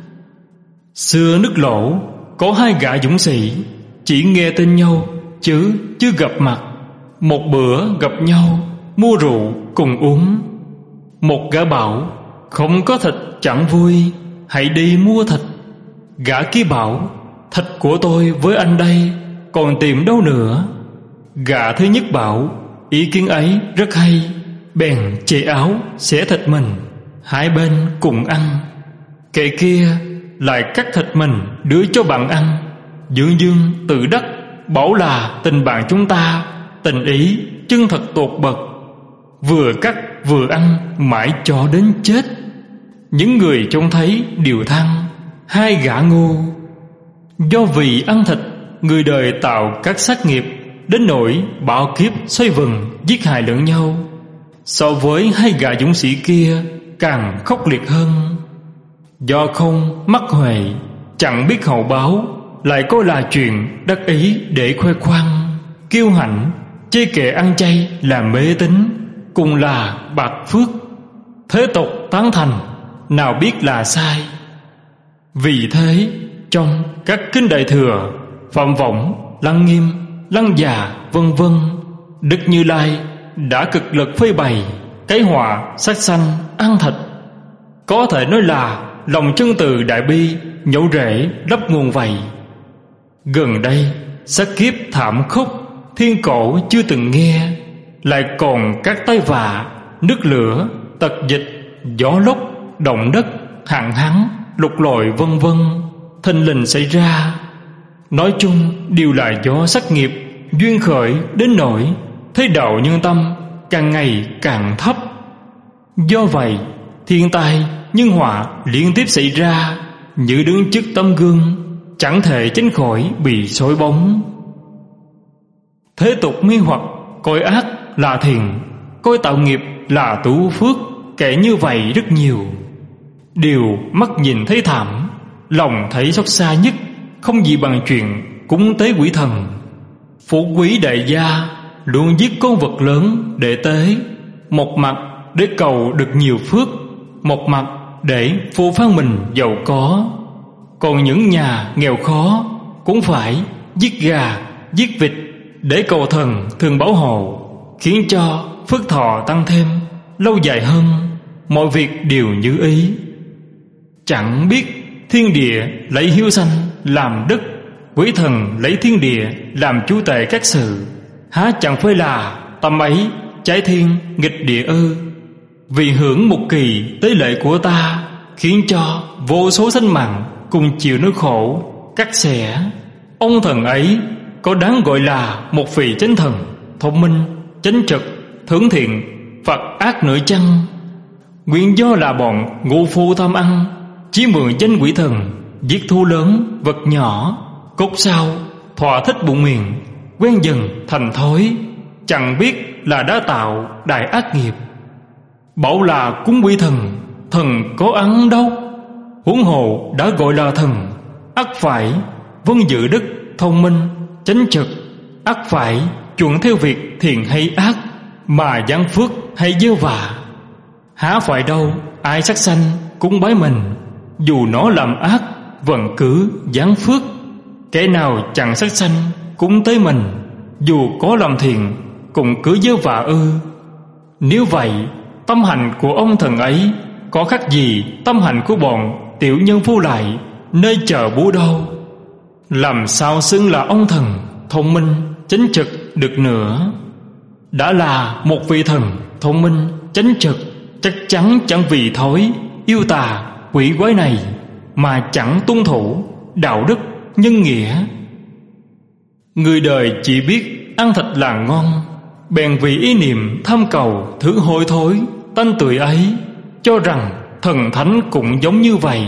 Xưa nước Lỗ có hai gã dũng sĩ, chỉ nghe tên nhau chứ chưa gặp mặt. Một bữa gặp nhau, mua rượu cùng uống. Một gã bảo không có thịt chẳng vui, hãy đi mua thịt. Gã kia bảo thịt của tôi với anh đây, còn tìm đâu nữa. Gã thứ nhất bảo ý kiến ấy rất hay, bèn chê áo xẻ thịt mình, hai bên cùng ăn. Kẻ kia lại cắt thịt mình đưa cho bạn ăn, dương dương tự đắc, bảo là tình bạn chúng ta tình ý chân thật tột bậc. Vừa cắt vừa ăn mãi cho đến chết. Những người trông thấy đều than hai gã ngu. Do vì ăn thịt, người đời tạo các sát nghiệp, đến nỗi bạo kiếp xoay vần giết hại lẫn nhau. So với hai gã dũng sĩ kia càng khốc liệt hơn. Do không mắc huệ, chẳng biết hậu báo, lại coi là chuyện đắc ý để khoe khoang, kiêu hãnh, chê kệ ăn chay là mê tín, cùng là bạc phước. Thế tục tán thành, nào biết là sai. Vì thế trong các kinh Đại Thừa, Phạm Võng, Lăng Nghiêm, Lăng Già vân vân, Đức Như Lai đã cực lực phơi bày cái họa sát sanh ăn thịt. Có thể nói là lòng chân từ đại bi nhổ rễ lấp nguồn vậy. Gần đây sát kiếp thảm khốc, thiên cổ chưa từng nghe, lại còn các tai vạ, nước lửa, tật dịch, gió lốc, động đất, hạn hán, lục lội vân vân thình lình xảy ra. Nói chung đều là do sát nghiệp duyên khởi đến nỗi thế đạo nhân tâm càng ngày càng thấp. Do vậy thiên tai nhân họa liên tiếp xảy ra, như đứng trước tấm gương chẳng thể tránh khỏi bị xối bóng. Thế tục mê hoặc coi ác là thiện, coi tạo nghiệp là tu phước, kể như vậy rất nhiều. Điều mắt nhìn thấy thảm, lòng thấy xót xa nhất không gì bằng chuyện cúng tế quỷ thần. Phú quý đại gia luôn giết con vật lớn để tế, một mặt để cầu được nhiều phước, một mặt để phô phan mình giàu có. Còn những nhà nghèo khó cũng phải giết gà, giết vịt để cầu thần thường bảo hộ, khiến cho phước thọ tăng thêm, lâu dài hơn, mọi việc đều như ý. Chẳng biết thiên địa lấy hiếu sanh làm đức, quỷ thần lấy thiên địa làm chú tể các sự. Há chẳng phải là tâm ấy trái thiên nghịch địa ư? Vì hưởng một kỳ tế lễ của ta, khiến cho vô số sanh mạng cùng chịu nỗi khổ cắt xẻ. Ông thần ấy có đáng gọi là một vị chánh thần, thông minh, chánh trực, thưởng thiện, Phật ác nữa chăng? Nguyên do là bọn ngu phu tham ăn, chỉ mượn danh quỷ thần giết thu lớn vật nhỏ, cốt sao thỏa thích bụng miệng, quen dần thành thói, chẳng biết là đã tạo đại ác nghiệp. Bảo là cúng quỷ thần, thần có ăn đâu. Huống hồ đã gọi là thần, ắt phải vâng giữ đức, thông minh, chánh trực, ắt phải chuẩn theo việc thiện hay ác, mà giáng phước hay gieo vạ. Há phải đâu ai sát sanh cúng bái mình, dù nó làm ác vẫn cứ giáng phước. Kẻ nào chẳng sát sanh cúng tế mình, dù có làm thiện cũng cứ gieo vạ ư? Nếu vậy, tâm hành của ông thần ấy có khác gì tâm hành của bọn tiểu nhân vô lại nơi chờ búa đâu? Làm sao xưng là ông thần thông minh, chánh trực, được nữa. Đã là một vị thần thông minh, chánh trực, chắc chắn chẳng vì thói yêu tà quỷ quái này mà chẳng tuân thủ đạo đức nhân nghĩa. Người đời chỉ biết ăn thịt là ngon, bèn vì ý niệm tham cầu thứ hôi thối tanh tưởi ấy, cho rằng thần thánh cũng giống như vậy.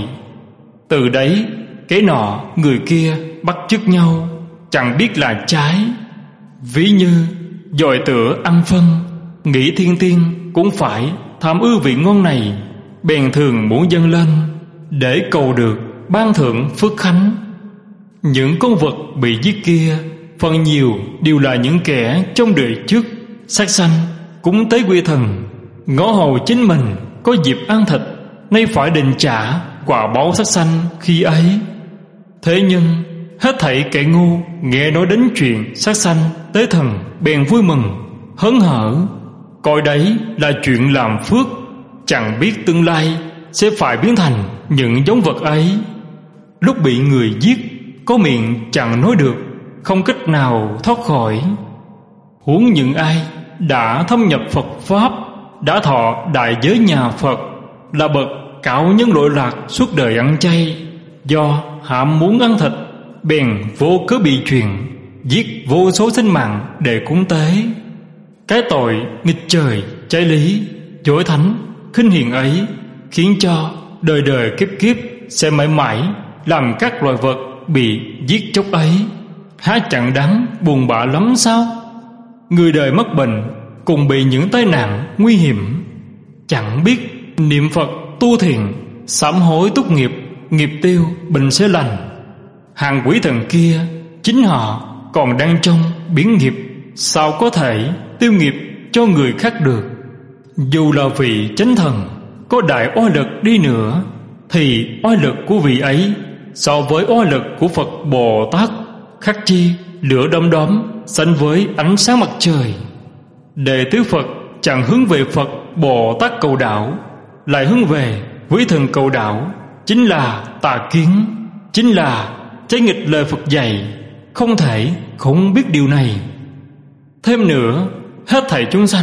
Từ đấy cái nọ người kia bắt chước nhau, chẳng biết là trái. Ví như dòi tựa ăn phân, nghĩ thiên tiên cũng phải tham ưa vị ngon này, bèn thường muốn dâng lên để cầu được ban thưởng phước khánh. Những con vật bị giết kia phần nhiều đều là những kẻ trong đời trước sát sanh cúng tế quy thần, ngõ hầu chính mình có dịp ăn thịt, nay phải đền trả quả báo sát sanh khi ấy. Thế nhưng hết thảy kẻ ngu nghe nói đến chuyện sát sanh tế thần bèn vui mừng hớn hở, coi đấy là chuyện làm phước, chẳng biết tương lai sẽ phải biến thành những giống vật ấy. Lúc bị người giết, có miệng chẳng nói được, không cách nào thoát khỏi. Huống những ai đã thâm nhập Phật Pháp, đã thọ đại giới nhà Phật, là bậc cạo nhân lội lạc suốt đời ăn chay, do ham muốn ăn thịt bèn vô cớ bị truyền, giết vô số sinh mạng để cúng tế. Cái tội nghịch trời trái lý, chối thánh khinh hiền ấy khiến cho đời đời kiếp kiếp sẽ mãi mãi làm các loài vật bị giết chóc ấy. Há chẳng đáng buồn bã lắm sao? Người đời mắc bệnh cùng bị những tai nạn nguy hiểm, chẳng biết niệm Phật tu thiền, sám hối túc nghiệp, nghiệp tiêu bệnh sẽ lành. Hàng quỷ thần kia chính họ còn đang trong biển nghiệp, sao có thể tiêu nghiệp cho người khác được? Dù là vị chánh thần có đại oai lực đi nữa, thì oai lực của vị ấy so với oai lực của Phật Bồ Tát khắc chi lửa đom đóm sánh với ánh sáng mặt trời. Đệ tử Phật chẳng hướng về Phật Bồ Tát cầu đạo, lại hướng về quý thần cầu đạo, chính là tà kiến, chính là trái nghịch lời Phật dạy, không thể không biết điều này. Thêm nữa, hết thảy chúng sanh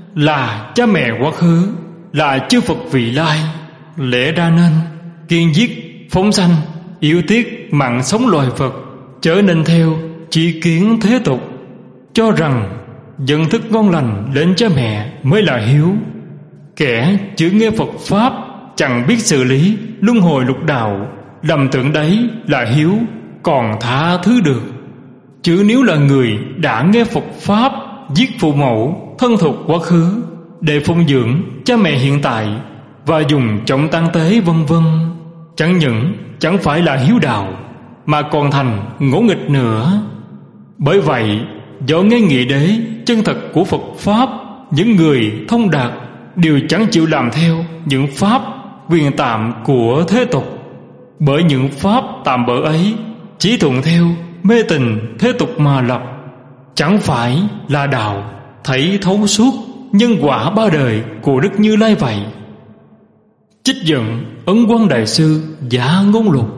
là cha mẹ quá khứ, là chư Phật vị lai, lẽ ra nên kiên giết phóng sanh, yêu tiếc mạng sống loài Phật, trở nên theo chỉ kiến thế tục, cho rằng dân thức ngon lành đến cha mẹ mới là hiếu. Kẻ chưa nghe Phật Pháp, chẳng biết xử lý luân hồi lục đạo, lầm tưởng đấy là hiếu, còn tha thứ được. Chứ nếu là người đã nghe Phật Pháp, giết phụ mẫu thân thuộc quá khứ để phụng dưỡng cha mẹ hiện tại và dùng trọng tang tế vân vân, chẳng những chẳng phải là hiếu đạo, mà còn thành ngỗ nghịch nữa. Bởi vậy, do nghe nghị đế chân thật của Phật Pháp, những người thông đạt đều chẳng chịu làm theo những pháp quyền tạm của thế tục. Bởi những pháp tạm bỡ ấy chỉ thuận theo mê tình thế tục mà lập, chẳng phải là đạo thấy thấu suốt nhân quả ba đời của Đức Như Lai vậy. Trích dẫn Ấn Quang Đại Sư Giả Ngôn Lục.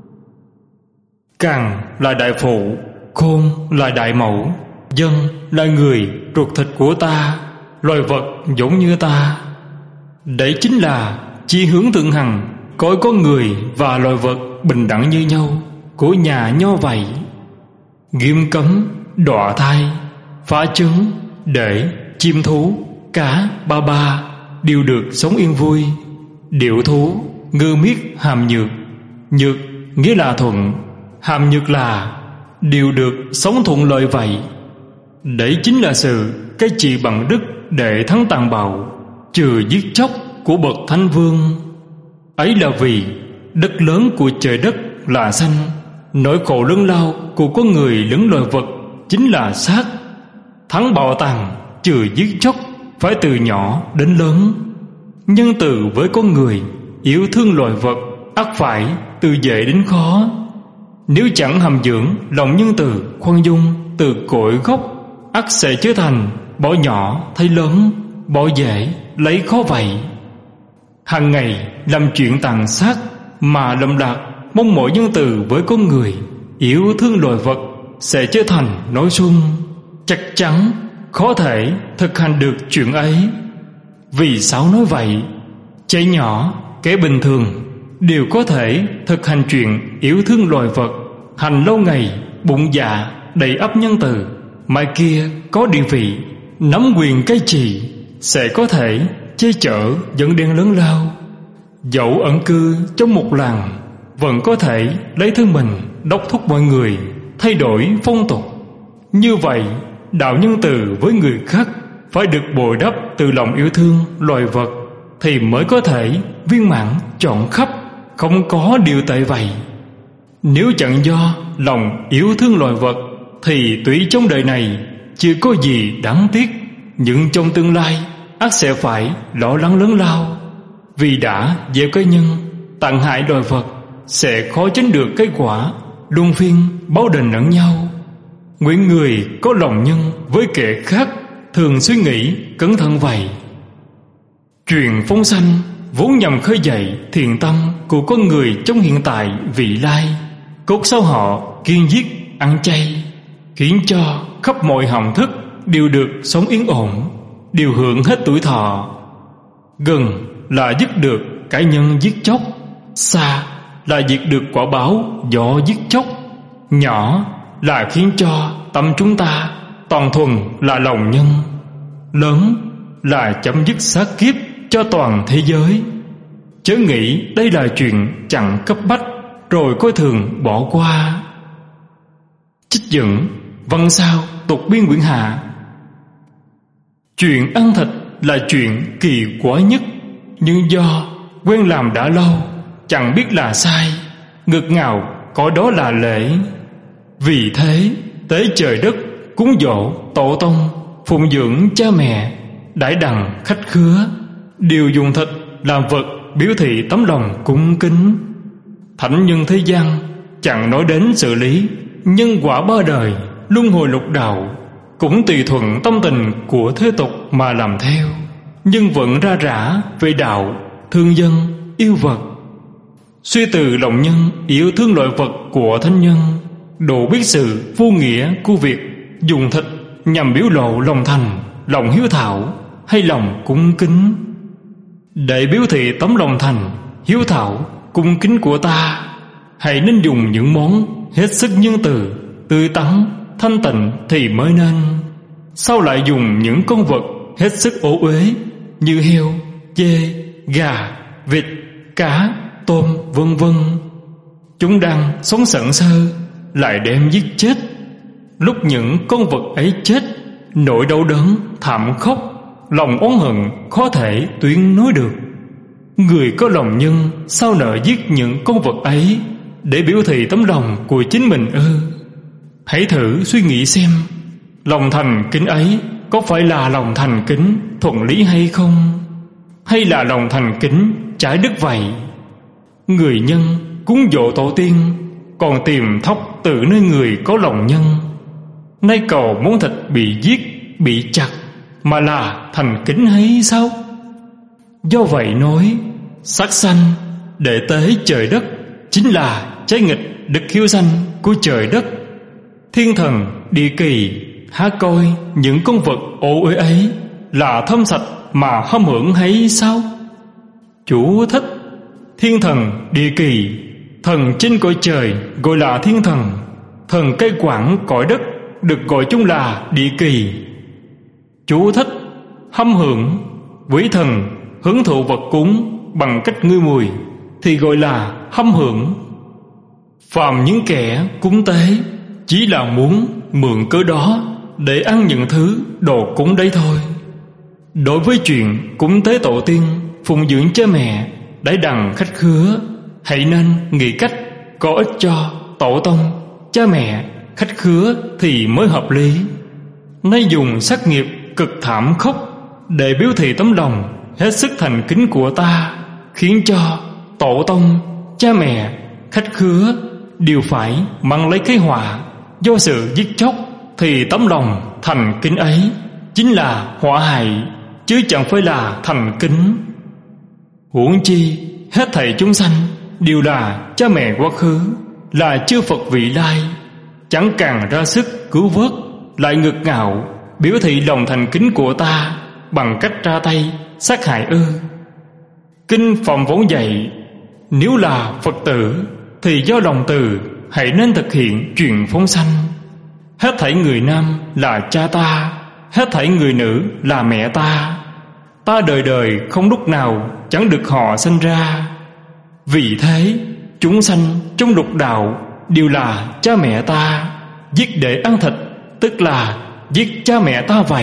Cằn là đại phụ, khôn là đại mẫu, dân là người ruột thịt của ta, loài vật giống như ta. Đấy chính là chi hướng thượng hằng coi con người và loài vật bình đẳng như nhau của nhà Nho vậy. Nghiêm cấm đọa thai, phá trứng để chim thú, cá, ba ba đều được sống yên vui. Điểu thú, ngư miết hàm nhược, nhược nghĩa là thuận, hàm nhược là đều được sống thuận lợi vậy. Đấy chính là sự cái trị bằng đức để thắng tàn bạo, trừ giết chóc của bậc thánh vương. Ấy là vì đất lớn của trời đất là sanh, nỗi khổ lớn lao của con người lẫn loài vật chính là sát. Thắng bạo tàn, trừ giết chóc phải từ nhỏ đến lớn. Nhân từ với con người, yêu thương loài vật ắt phải từ dễ đến khó. Nếu chẳng hàm dưỡng lòng nhân từ khoan dung từ cội gốc, ắt sẽ trở thành bỏ nhỏ thấy lớn, bỏ dễ lấy khó vậy. Hàng ngày làm chuyện tàn sát mà lầm lạc mong mỏi nhân từ với con người, yêu thương loài vật sẽ trở thành nói xuân. chắc chắn khó thể thực hành được chuyện ấy. Vì sao nói vậy? Trẻ nhỏ, kẻ bình thường đều có thể thực hành chuyện yêu thương loài vật, hành lâu ngày, bụng dạ đầy ắp nhân từ, mai kia có địa vị, nắm quyền cai trị, sẽ có thể che chở dẫn đen lớn lao. Dẫu ẩn cư trong một làng, vẫn có thể lấy thân mình đốc thúc mọi người thay đổi phong tục. Như vậy, đạo nhân từ với người khác phải được bồi đắp từ lòng yêu thương loài vật, thì mới có thể viên mãn trọn khắp, không có điều tệ vậy. Nếu chẳng do lòng yêu thương loài vật, thì tuy trong đời này chưa có gì đáng tiếc, nhưng trong tương lai ắt sẽ phải lo lắng lớn lao. Vì đã gieo cái nhân tàn hại loài vật, sẽ khó tránh được cái quả luân phiên báo đền lẫn nhau. Nguyện người có lòng nhân với kẻ khác thường suy nghĩ cẩn thận vậy. Chuyện phóng sanh vốn nhằm khơi dậy thiện tâm của con người trong hiện tại vị lai, cốt sao họ kiêng giết ăn chay, khiến cho khắp mọi hồng thức đều được sống yên ổn, đều hưởng hết tuổi thọ. Gần là dứt được cái nhân giết chóc, xa là diệt được quả báo do giết chóc. Nhỏ là khiến cho tâm chúng ta toàn thuần là lòng nhân, lớn là chấm dứt sát kiếp cho toàn thế giới. Chớ nghĩ đây là chuyện chẳng cấp bách rồi coi thường bỏ qua. Trích dẫn văn sao tục biên quyển hạ. Chuyện ăn thịt là chuyện kỳ quái nhất, nhưng do quen làm đã lâu, chẳng biết là sai, ngược ngào có đó là lễ. Vì thế tế trời đất, cúng dỗ tổ tông, phụng dưỡng cha mẹ, đãi đằng khách khứa, đều dùng thịt làm vật biểu thị tấm lòng cung kính. Thánh nhân thế gian chẳng nói đến xử lý nhân quả ba đời luân hồi lục đạo, cũng tùy thuận tâm tình của thế tục mà làm theo, nhưng vẫn ra rã về đạo thương dân yêu vật. Suy từ lòng nhân yêu thương loại vật của thánh nhân, độ biết sự vô nghĩa của việc dùng thịt nhằm biểu lộ lòng thành, lòng hiếu thảo hay lòng cung kính. Để biểu thị tấm lòng thành, hiếu thảo, cung kính của ta, hãy nên dùng những món hết sức nhân từ, tươi tắn, thanh tịnh thì mới nên. Sao lại dùng những con vật hết sức ố uế như heo, dê, gà, vịt, cá, tôm vân vân? Chúng đang sống sẵn sơ lại đem giết chết. Lúc những con vật ấy chết, nỗi đau đớn thảm khốc, lòng oán hận khó thể tuyên nói được. Người có lòng nhân sao nỡ giết những con vật ấy để biểu thị tấm lòng của chính mình ư? Hãy thử suy nghĩ xem, lòng thành kính ấy có phải là lòng thành kính thuận lý hay không? Hay là lòng thành kính trái đức vậy? Người nhân cúng dỗ tổ tiên, còn tìm thóc từ nơi người có lòng nhân. Nay cầu món thịt bị giết, bị chặt mà là thành kính hay sao? Do vậy nói, sát sanh để tế trời đất chính là trái nghịch đức hiếu sanh của trời đất. Thiên thần địa kỳ há coi những con vật ô uế ấy là thơm sạch mà hâm hưởng hay sao? Chú thích: thiên thần địa kỳ, thần trên cõi trời gọi là thiên thần, thần cai quản cõi đất được gọi chung là địa kỳ. Chú thích: hâm hưởng, quý thần hưởng thụ vật cúng bằng cách ngửi mùi thì gọi là hâm hưởng. Phàm những kẻ cúng tế chỉ là muốn mượn cớ đó để ăn những thứ đồ cúng đấy thôi. Đối với chuyện cúng tế tổ tiên, phụng dưỡng cha mẹ, đãi đằng khách khứa, hãy nên nghĩ cách có ích cho tổ tông, cha mẹ, khách khứa thì mới hợp lý. Nay dùng sát nghiệp cực thảm khốc để biểu thị tấm lòng hết sức thành kính của ta, khiến cho tổ tông, cha mẹ, khách khứa đều phải mang lấy cái họa do sự giết chóc, thì tấm lòng thành kính ấy chính là họa hại, chứ chẳng phải là thành kính. Huống chi hết thảy chúng sanh đều là cha mẹ quá khứ, là chư Phật vị lai, chẳng càng ra sức cứu vớt lại ngược ngạo biểu thị lòng thành kính của ta bằng cách ra tay sát hại ư? Kinh Phẩm vốn dạy, nếu là Phật tử thì do lòng từ hãy nên thực hiện chuyện phóng sanh. Hết thảy người nam là cha ta, hết thảy người nữ là mẹ ta. Ta đời đời không lúc nào chẳng được họ sinh ra. Vì thế chúng sanh trong lục đạo đều là cha mẹ ta. Giết để ăn thịt tức là giết cha mẹ ta vậy.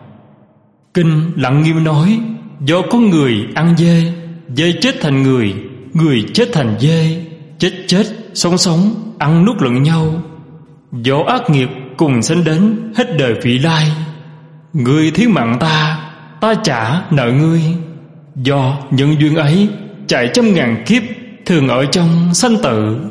Kinh Lặng Nghiêm nói, do có người ăn dê, dê chết thành người, người chết thành dê, chết chết sống sống ăn nuốt lẫn nhau. Do ác nghiệp cùng sanh đến hết đời vị lai. Ngươi thiếu mặn ta, ta trả nợ ngươi. Do nhân duyên ấy chạy trăm ngàn kiếp thường ở trong sanh tử.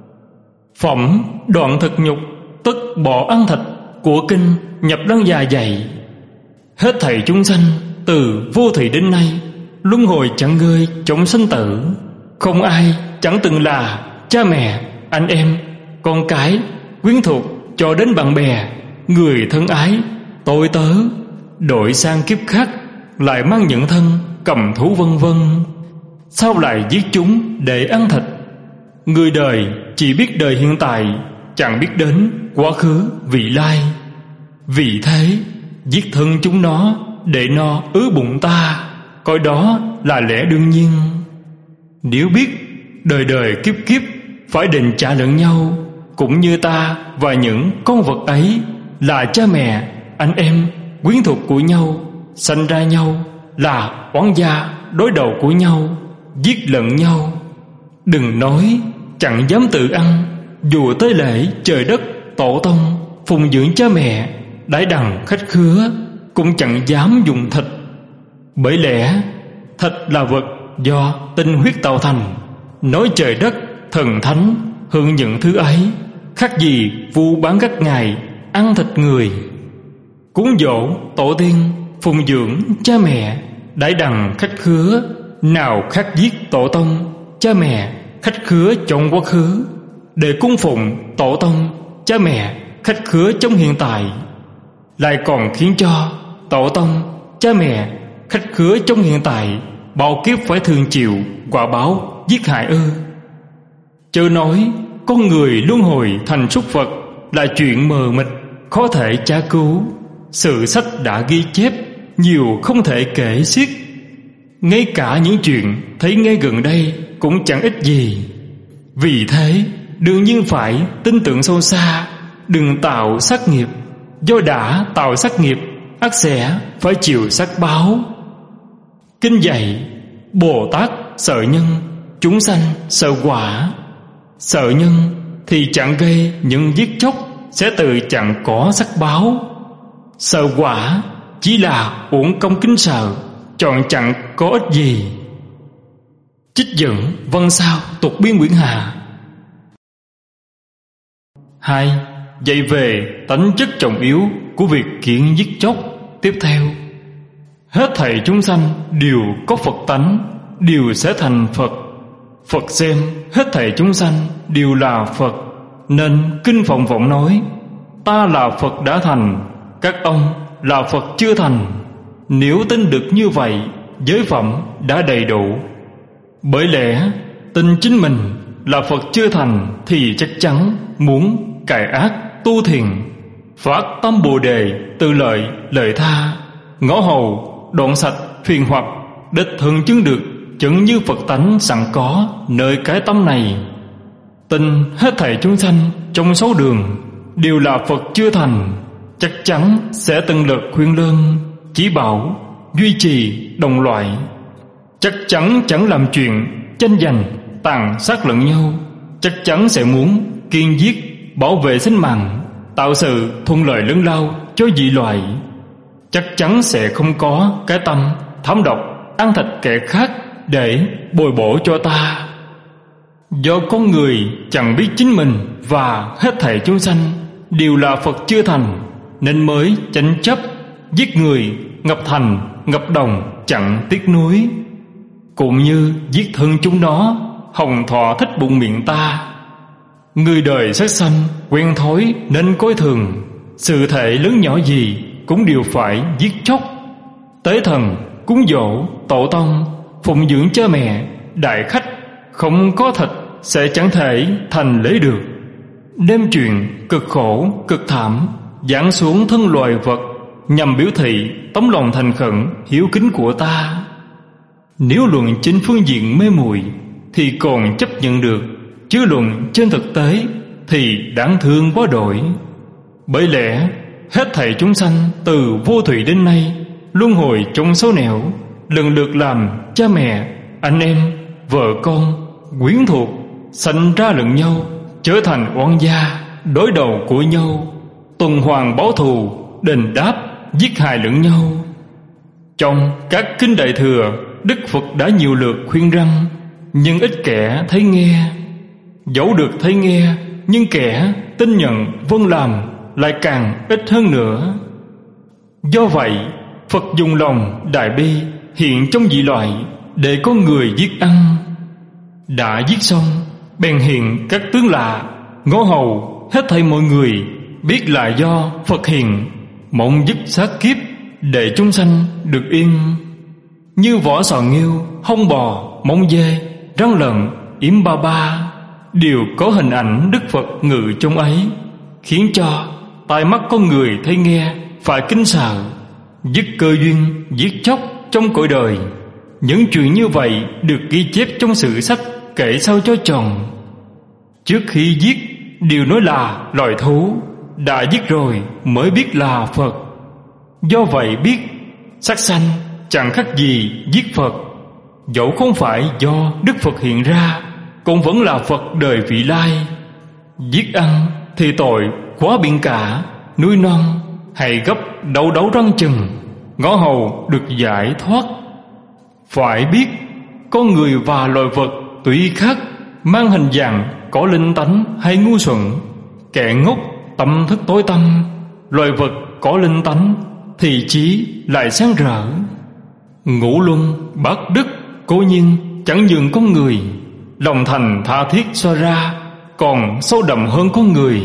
Phẩm đoạn thực nhục tức bỏ ăn thịt của kinh Nhập Đăng Già dạy, hết thảy chúng sanh từ vô thủy đến nay luân hồi chẳng ngơi trong sanh tử. Không ai chẳng từng là cha mẹ, anh em, con cái, quyến thuộc cho đến bạn bè, người thân ái, tôi tớ. Đổi sang kiếp khác lại mang những thân cầm thú vân vân. Sao lại giết chúng để ăn thịt? Người đời chỉ biết đời hiện tại, chẳng biết đến quá khứ vị lai. Vì thế giết thân chúng nó để nó ứ bụng ta, coi đó là lẽ đương nhiên. Nếu biết đời đời kiếp kiếp phải định trả lẫn nhau, cũng như ta và những con vật ấy là cha mẹ, anh em, quyến thuộc của nhau, sanh ra nhau, là oán gia đối đầu của nhau, giết lẫn nhau. Đừng nói chẳng dám tự ăn, dù tới lễ trời đất tổ tông, phụng dưỡng cha mẹ, đãi đằng khách khứa, cũng chẳng dám dùng thịt. Bởi lẽ thịt là vật do tinh huyết tạo thành. Nói trời đất, thần thánh hưởng những thứ ấy, khác gì vu bán các ngài ăn thịt người. Cúng dỗ tổ tiên, phụng dưỡng cha mẹ, đãi đằng khách khứa, nào khác giết tổ tông, cha mẹ, khách khứa trong quá khứ, để cung phụng tổ tông, cha mẹ, khách khứa trong hiện tại. Lại còn khiến cho tổ tông, cha mẹ, khách khứa trong hiện tại bao kiếp phải thường chịu quả báo giết hại ư? Chớ nói con người luân hồi thành súc vật là chuyện mờ mịt, khó thể tra cứu. Sử sách đã ghi chép nhiều không thể kể xiết. Ngay cả những chuyện thấy ngay gần đây cũng chẳng ích gì. Vì thế đương nhiên phải tin tưởng sâu xa, đừng tạo sát nghiệp. Do đã tạo sát nghiệp, ắt sẽ phải chịu sát báo. Kinh dạy, Bồ Tát sợ nhân, chúng sanh sợ quả. Sợ nhân thì chẳng gây những giết chóc, sẽ tự chẳng có sắc báo. Sợ quả chỉ là uổng công kính sợ, chọn chẳng có ích gì. Trích dẫn văn sao tục biên quyển Hạ. 2. Dạy về tánh chất trọng yếu của việc kiện giết chóc. Tiếp theo, hết thảy chúng sanh đều có Phật tánh, đều sẽ thành Phật. Phật xem hết thảy chúng sanh đều là Phật, nên kinh Phụng Vọng nói: ta là Phật đã thành, các ông là Phật chưa thành. Nếu tin được như vậy, giới phẩm đã đầy đủ. Bởi lẽ tin chính mình là Phật chưa thành thì chắc chắn muốn cải ác tu thiền, phát tâm Bồ Đề, tự lợi lợi tha, ngõ hầu đoạn sạch phiền hoặc, đích thân chứng được chứng như Phật tánh sẵn có nơi cái tâm này. Tin hết thảy chúng sanh trong sáu đường đều là Phật chưa thành, chắc chắn sẽ từng lượt khuyên lơn, chỉ bảo, duy trì đồng loại. Chắc chắn chẳng làm chuyện tranh giành, tàn sát lẫn nhau. Chắc chắn sẽ muốn kiên giết, bảo vệ sinh mạng, tạo sự thuận lợi lớn lao cho dị loại. Chắc chắn sẽ không có cái tâm thám độc ăn thịt kẻ khác để bồi bổ cho ta. Do con người chẳng biết chính mình và hết thảy chúng sanh đều là Phật chưa thành, nên mới tranh chấp giết người, ngập thành ngập đồng chẳng tiếc nuối. Cũng như giết thân chúng nó, hồng thọ thích bụng miệng ta. Người đời sát sanh quen thói nên coi thường, sự thể lớn nhỏ gì cũng đều phải giết chóc. Tế thần, cúng dỗ, tổ tông, phụng dưỡng cha mẹ, đại khách, không có thịt sẽ chẳng thể thành lễ được. Đem chuyện cực khổ, cực thảm giáng xuống thân loài vật, nhằm biểu thị tấm lòng thành khẩn, hiếu kính của ta. Nếu luận trên phương diện mê muội thì còn chấp nhận được, chứ luận trên thực tế thì đáng thương quá đổi. Bởi lẽ hết thảy chúng sanh từ vô thủy đến nay luân hồi trong số nẻo, lần lượt làm cha mẹ, anh em, vợ con, quyến thuộc, sanh ra lẫn nhau, trở thành oan gia, đối đầu của nhau, tuần hoàn báo thù, đền đáp, giết hại lẫn nhau. Trong các kinh đại thừa, Đức Phật đã nhiều lượt khuyên răn, nhưng ít kẻ thấy nghe. Dẫu được thấy nghe, nhưng kẻ tin nhận vâng làm lại càng ít hơn nữa. Do vậy, Phật dùng lòng đại bi hiện trong dị loại để có người giết ăn. Đã giết xong, bèn hiện các tướng lạ, ngó hầu hết thảy mọi người biết là do Phật hiện, mong dứt sát kiếp để chúng sanh được yên. Như vỏ sò nghêu, hông bò, móng dê, rắn lợn, yếm ba ba đều có hình ảnh Đức Phật ngự trong ấy, khiến cho tai mắt con người thấy nghe phải kính sợ. Dứt cơ duyên, giết chóc trong cõi đời. Những chuyện như vậy được ghi chép trong sử sách kể sao cho tròn. Trước khi giết đều nói là loài thú, đã giết rồi mới biết là Phật. Do vậy biết sát sanh chẳng khác gì giết Phật. Dẫu không phải do Đức Phật hiện ra, cũng vẫn là Phật đời vị lai. Giết ăn thì tội quá biển cả, núi non hay gấp đấu đấu răng chừng, ngõ hầu được giải thoát. Phải biết con người và loài vật tùy khác, mang hình dạng có linh tánh hay ngu xuẩn. Kẻ ngốc tâm thức tối tăm, loài vật có linh tánh thì trí lại sáng rỡ. Ngũ luân bát đức cố nhiên chẳng nhường con người, lòng thành tha thiết so ra còn sâu đậm hơn con người.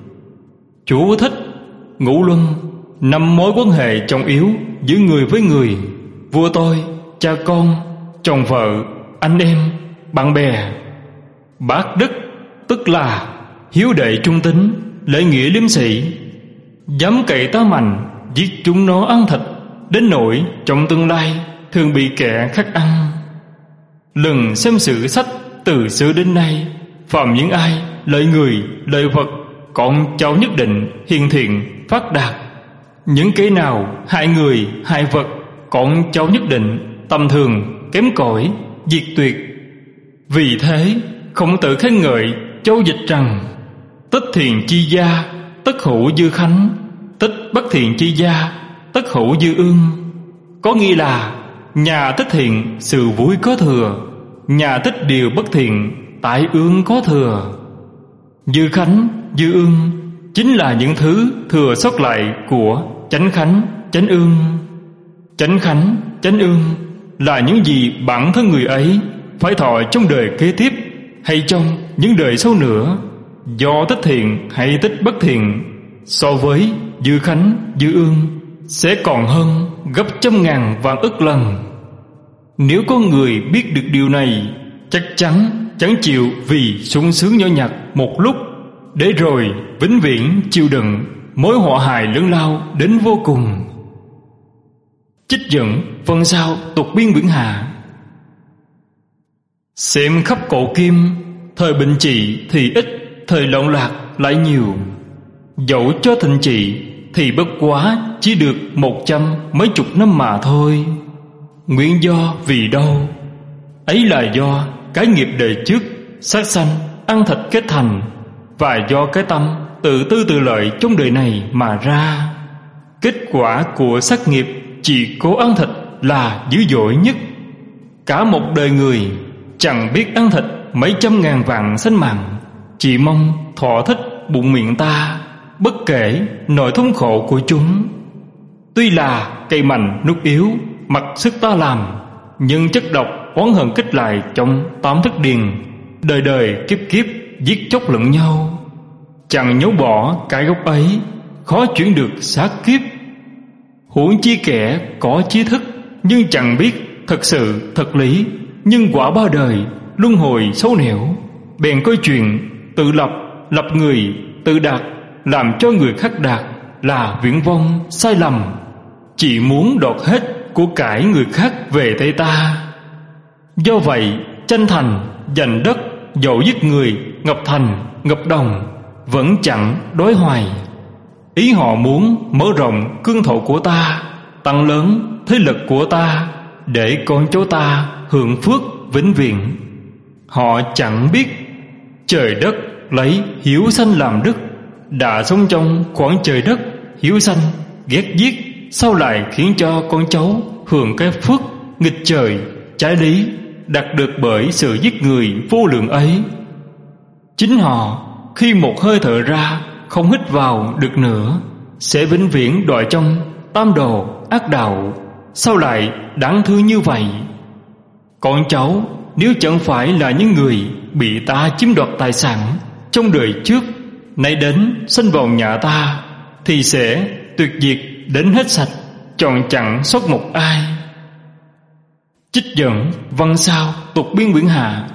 Chú thích: ngũ luân, 5 mối quan hệ trọng yếu giữa người với người: vua tôi, cha con, chồng vợ, anh em, bạn bè. Bát đức tức là hiếu đệ trung tín, lễ nghĩa liêm sĩ. Dám cậy tá mạnh, giết chúng nó ăn thịt, đến nỗi trong tương lai thường bị kẻ khác ăn. Lần xem sử sách từ xưa đến nay, phàm những ai lợi người lợi vật, con cháu nhất định hiền thiện phát đạt. Những kẻ nào hại người hại vật, con cháu nhất định tầm thường kém cỏi diệt tuyệt. Vì thế Khổng Tử khen ngợi Châu Dịch rằng: tích thiện chi gia, tất hữu dư khánh; tích bất thiện chi gia, tất hữu dư ương. Có nghĩa là nhà tích thiện sự vui có thừa, nhà tích điều bất thiện tại ương có thừa. Dư khánh, dư ương chính là những thứ thừa sót lại của chánh khánh, chánh ương. Chánh khánh, chánh ương là những gì bản thân người ấy phải thọ trong đời kế tiếp hay trong những đời sau nữa, do tích thiện hay tích bất thiện, so với dư khánh, dư ương sẽ còn hơn gấp trăm ngàn vạn ức lần. Nếu có người biết được điều này, chắc chắn chẳng chịu vì sung sướng nhỏ nhặt một lúc, để rồi vĩnh viễn chịu đựng mối họa hại lớn lao đến vô cùng. Trích dẫn phần sau tục biên Biển Hạ. Xem khắp cổ kim, thời bình trị thì ít, thời loạn lạc lại nhiều. Dẫu cho thịnh trị thì bất quá chỉ được 100 mấy chục năm mà thôi. Nguyên do vì đâu? Ấy là do cái nghiệp đời trước sát sanh ăn thịt kết thành, và do cái tâm tự tư tự lợi trong đời này mà ra. Kết quả của sát nghiệp chỉ cố ăn thịt là dữ dội nhất. Cả một đời người chẳng biết ăn thịt mấy trăm ngàn vạn sinh mạng, chỉ mong thọ thích bụng miệng ta, bất kể nỗi thống khổ của chúng. Tuy là cây mạnh nút yếu, mặc sức ta làm, nhưng chất độc oán hận kết lại trong 8 thức điền, đời đời kiếp kiếp giết chóc lẫn nhau. Chẳng nhổ bỏ cái gốc ấy, khó chuyển được sát kiếp. Huống chi kẻ có trí thức nhưng chẳng biết thật sự thật lý, nhưng quả ba đời luân hồi xấu nẻo, bèn coi chuyện tự lập, lập người, tự đạt, làm cho người khác đạt là viển vông sai lầm. Chỉ muốn đoạt hết của cải người khác về tay ta. Do vậy tranh thành giành đất, dẫu giết người, ngập thành ngập đồng, vẫn chẳng đối hoài. Ý họ muốn mở rộng cương thổ của ta, tăng lớn thế lực của ta, để con cháu ta hưởng phước vĩnh viễn. Họ chẳng biết trời đất lấy hiếu sanh làm đức, đã sống trong khoảng trời đất hiếu sanh ghét giết, sao lại khiến cho con cháu hưởng cái phước nghịch trời trái lý đạt được bởi sự giết người vô lượng ấy. Chính họ khi một hơi thở ra không hít vào được nữa, sẽ vĩnh viễn đọa trong tam đồ ác đạo. Sao lại đáng thương như vậy? Con cháu nếu chẳng phải là những người bị ta chiếm đoạt tài sản trong đời trước, nay đến sinh vào nhà ta, thì sẽ tuyệt diệt đến hết sạch, chọn chẳng sót một ai. Trích dẫn văn sao tục biên quyển hạ.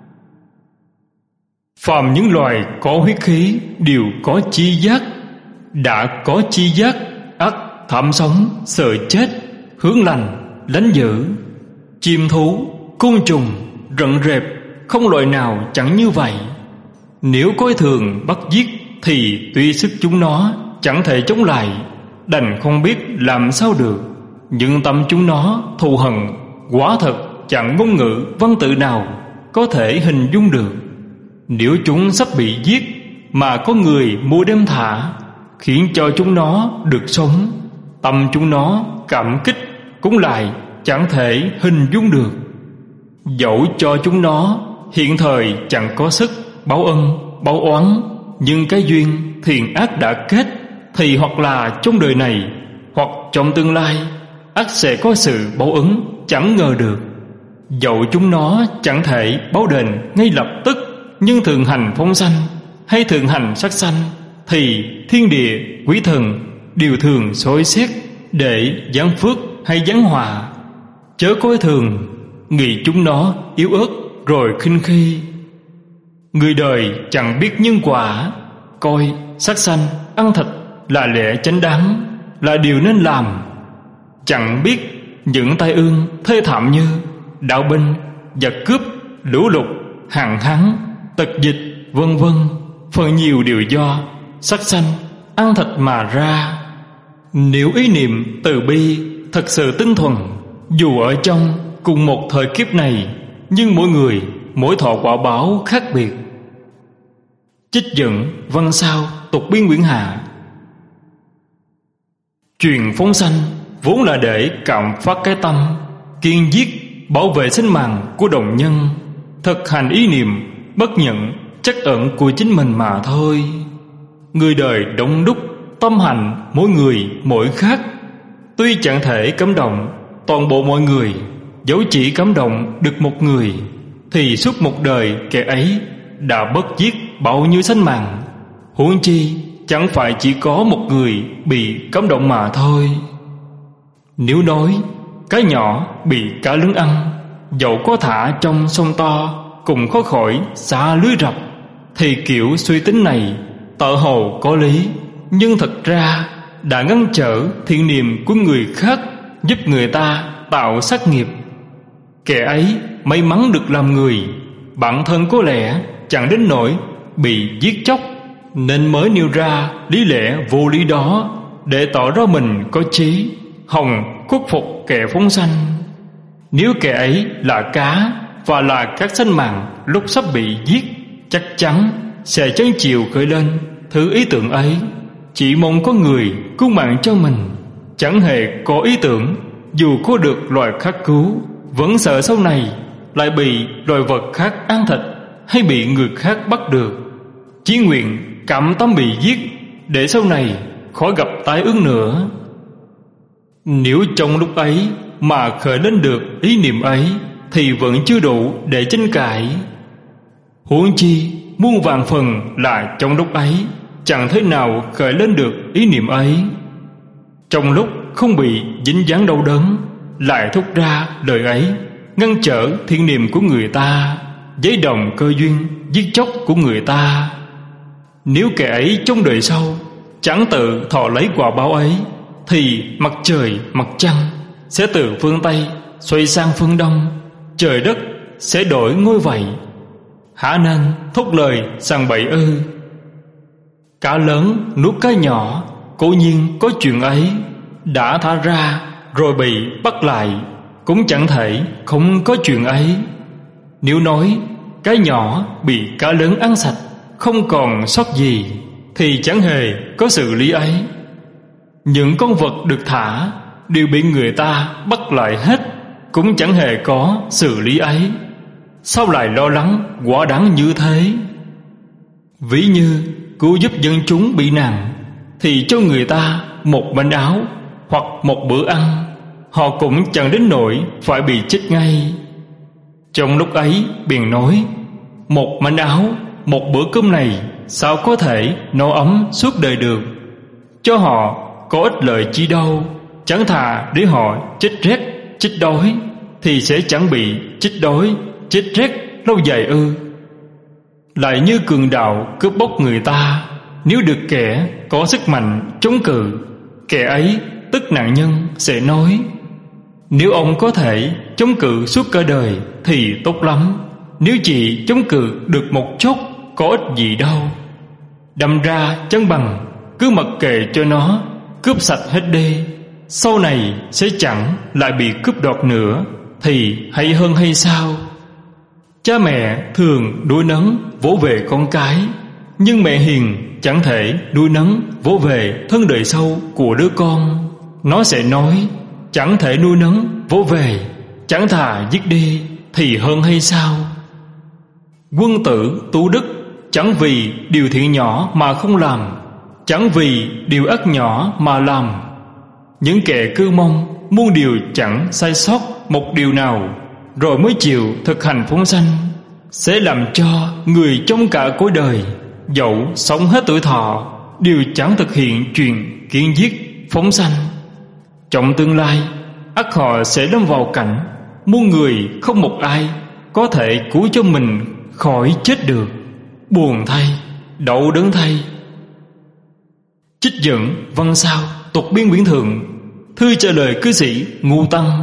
Phàm những loài có huyết khí đều có chi giác, đã có chi giác ắt tham sống sợ chết, hướng lành lánh dữ. Chim thú, côn trùng, rận rệp, không loài nào chẳng như vậy. Nếu coi thường bắt giết thì tuy sức chúng nó chẳng thể chống lại, đành không biết làm sao được. Nhưng tâm chúng nó thù hận quả thật chẳng ngôn ngữ văn tự nào có thể hình dung được. Nếu chúng sắp bị giết mà có người mua đem thả, khiến cho chúng nó được sống, tâm chúng nó cảm kích cũng lại chẳng thể hình dung được. Dẫu cho chúng nó hiện thời chẳng có sức báo ân báo oán, nhưng cái duyên thiện ác đã kết, thì hoặc là trong đời này hoặc trong tương lai ắt sẽ có sự báo ứng chẳng ngờ được. Dẫu chúng nó chẳng thể báo đền ngay lập tức, nhưng thường hành phong sanh hay thường hành sát sanh, thì thiên địa quý thần đều thường soi xét để giáng phước hay giáng họa. Chớ coi thường, nghĩ chúng nó yếu ớt rồi khinh khi. Người đời chẳng biết nhân quả, coi sát sanh ăn thịt là lẽ chánh đáng, là điều nên làm. Chẳng biết những tai ương thê thảm như đạo binh, giặc cướp, lũ lụt, hạn hán, tật dịch, vân vân, phần nhiều đều do sát sanh ăn thịt mà ra. Nếu ý niệm từ bi thật sự tinh thuần, dù ở trong cùng một thời kiếp này, nhưng mỗi người mỗi thọ quả báo khác biệt. Trích dẫn văn sao tục biên quyển hạ. Truyền phóng sanh vốn là để cảm phát cái tâm kiên giết, bảo vệ sinh mạng của đồng nhân, thực hành ý niệm bất nhận trắc ẩn của chính mình mà thôi. Người đời đông đúc, tâm hành mỗi người mỗi khác. Tuy chẳng thể cảm động toàn bộ mọi người, dẫu chỉ cảm động được một người, thì suốt một đời kẻ ấy đã bất giết bao nhiêu sanh mạng. Huống chi chẳng phải chỉ có một người bị cảm động mà thôi. Nếu nói cá nhỏ bị cá lớn ăn, dẫu có thả trong sông to cũng khó khỏi xả lưới rập, thì kiểu suy tính này tợ hồ có lý, nhưng thật ra đã ngăn trở thiện niệm của người khác, giúp người ta tạo sát nghiệp. Kẻ ấy may mắn được làm người, bản thân có lẽ chẳng đến nỗi bị giết chóc, nên mới nêu ra lý lẽ vô lý đó để tỏ ra mình có trí, hòng khuất phục kẻ phóng sanh. Nếu kẻ ấy là cá và là các sanh mạng lúc sắp bị giết, chắc chắn sẽ chẳng chịu khởi lên thứ ý tưởng ấy, chỉ mong có người cứu mạng cho mình. Chẳng hề có ý tưởng dù có được loài khác cứu, vẫn sợ sau này lại bị loài vật khác ăn thịt hay bị người khác bắt được. Chí nguyện cảm tâm bị giết để sau này khỏi gặp tai ương nữa. Nếu trong lúc ấy mà khởi lên được ý niệm ấy, thì vẫn chưa đủ để tranh cãi. Huống chi muôn vạn phần là trong lúc ấy chẳng thể nào khởi lên được ý niệm ấy. Trong lúc không bị dính dáng đau đớn, lại thốt ra lời ấy, ngăn trở thiên niệm của người ta, giấy đồng cơ duyên giết chóc của người ta. Nếu kẻ ấy trong đời sau chẳng tự thọ lấy quả báo ấy, thì mặt trời mặt trăng sẽ từ phương Tây xoay sang phương Đông, trời đất sẽ đổi ngôi vậy. Hả nên thốt lời sằng bậy ư? Cá lớn nuốt cá nhỏ, cố nhiên có chuyện ấy. Đã thả ra rồi bị bắt lại, cũng chẳng thể không có chuyện ấy. Nếu nói cái nhỏ bị cá lớn ăn sạch, không còn sót gì, thì chẳng hề có sự lý ấy. Những con vật được thả đều bị người ta bắt lại hết, cũng chẳng hề có xử lý ấy. Sao lại lo lắng quá đáng như thế? Ví như cứu giúp dân chúng bị nạn, thì cho người ta một manh áo hoặc một bữa ăn, họ cũng chẳng đến nỗi phải bị chết ngay. Trong lúc ấy便nói, một manh áo, một bữa cơm này sao có thể no ấm suốt đời được? Cho họ có ích lợi chi đâu, chẳng thà để họ chết rét chết đói, thì sẽ chẳng bị chết đói chết rét lâu dài ư? Lại như cường đạo cướp bóc người ta, nếu được kẻ có sức mạnh chống cự, kẻ ấy tức nạn nhân sẽ nói, nếu ông có thể chống cự suốt cả đời thì tốt lắm, nếu chỉ chống cự được một chốc có ích gì đâu. Đâm ra chẳng bằng cứ mặc kệ cho nó cướp sạch hết đi, sau này sẽ chẳng lại bị cướp đoạt nữa, thì hay hơn hay sao? Cha mẹ thường nuôi nấng vỗ về con cái, nhưng mẹ hiền chẳng thể nuôi nấng vỗ về thân đời sau của đứa con. Nó sẽ nói, chẳng thể nuôi nấng vỗ về, chẳng thà giết đi thì hơn hay sao? Quân tử tu đức chẳng vì điều thiện nhỏ mà không làm, chẳng vì điều ác nhỏ mà làm. Những kẻ cư mong muôn điều chẳng sai sót một điều nào, rồi mới chịu thực hành phóng sanh, sẽ làm cho người trong cả cõi đời, dẫu sống hết tuổi thọ, đều chẳng thực hiện chuyện kiến giết phóng sanh. Trong tương lai, ắt họ sẽ lâm vào cảnh muôn người không một ai có thể cứu cho mình khỏi chết được. Buồn thay, đau đớn thay. Trích dẫn văn sao tục biên quyển thượng, thư trả lời cư sĩ Ngưu Tăng.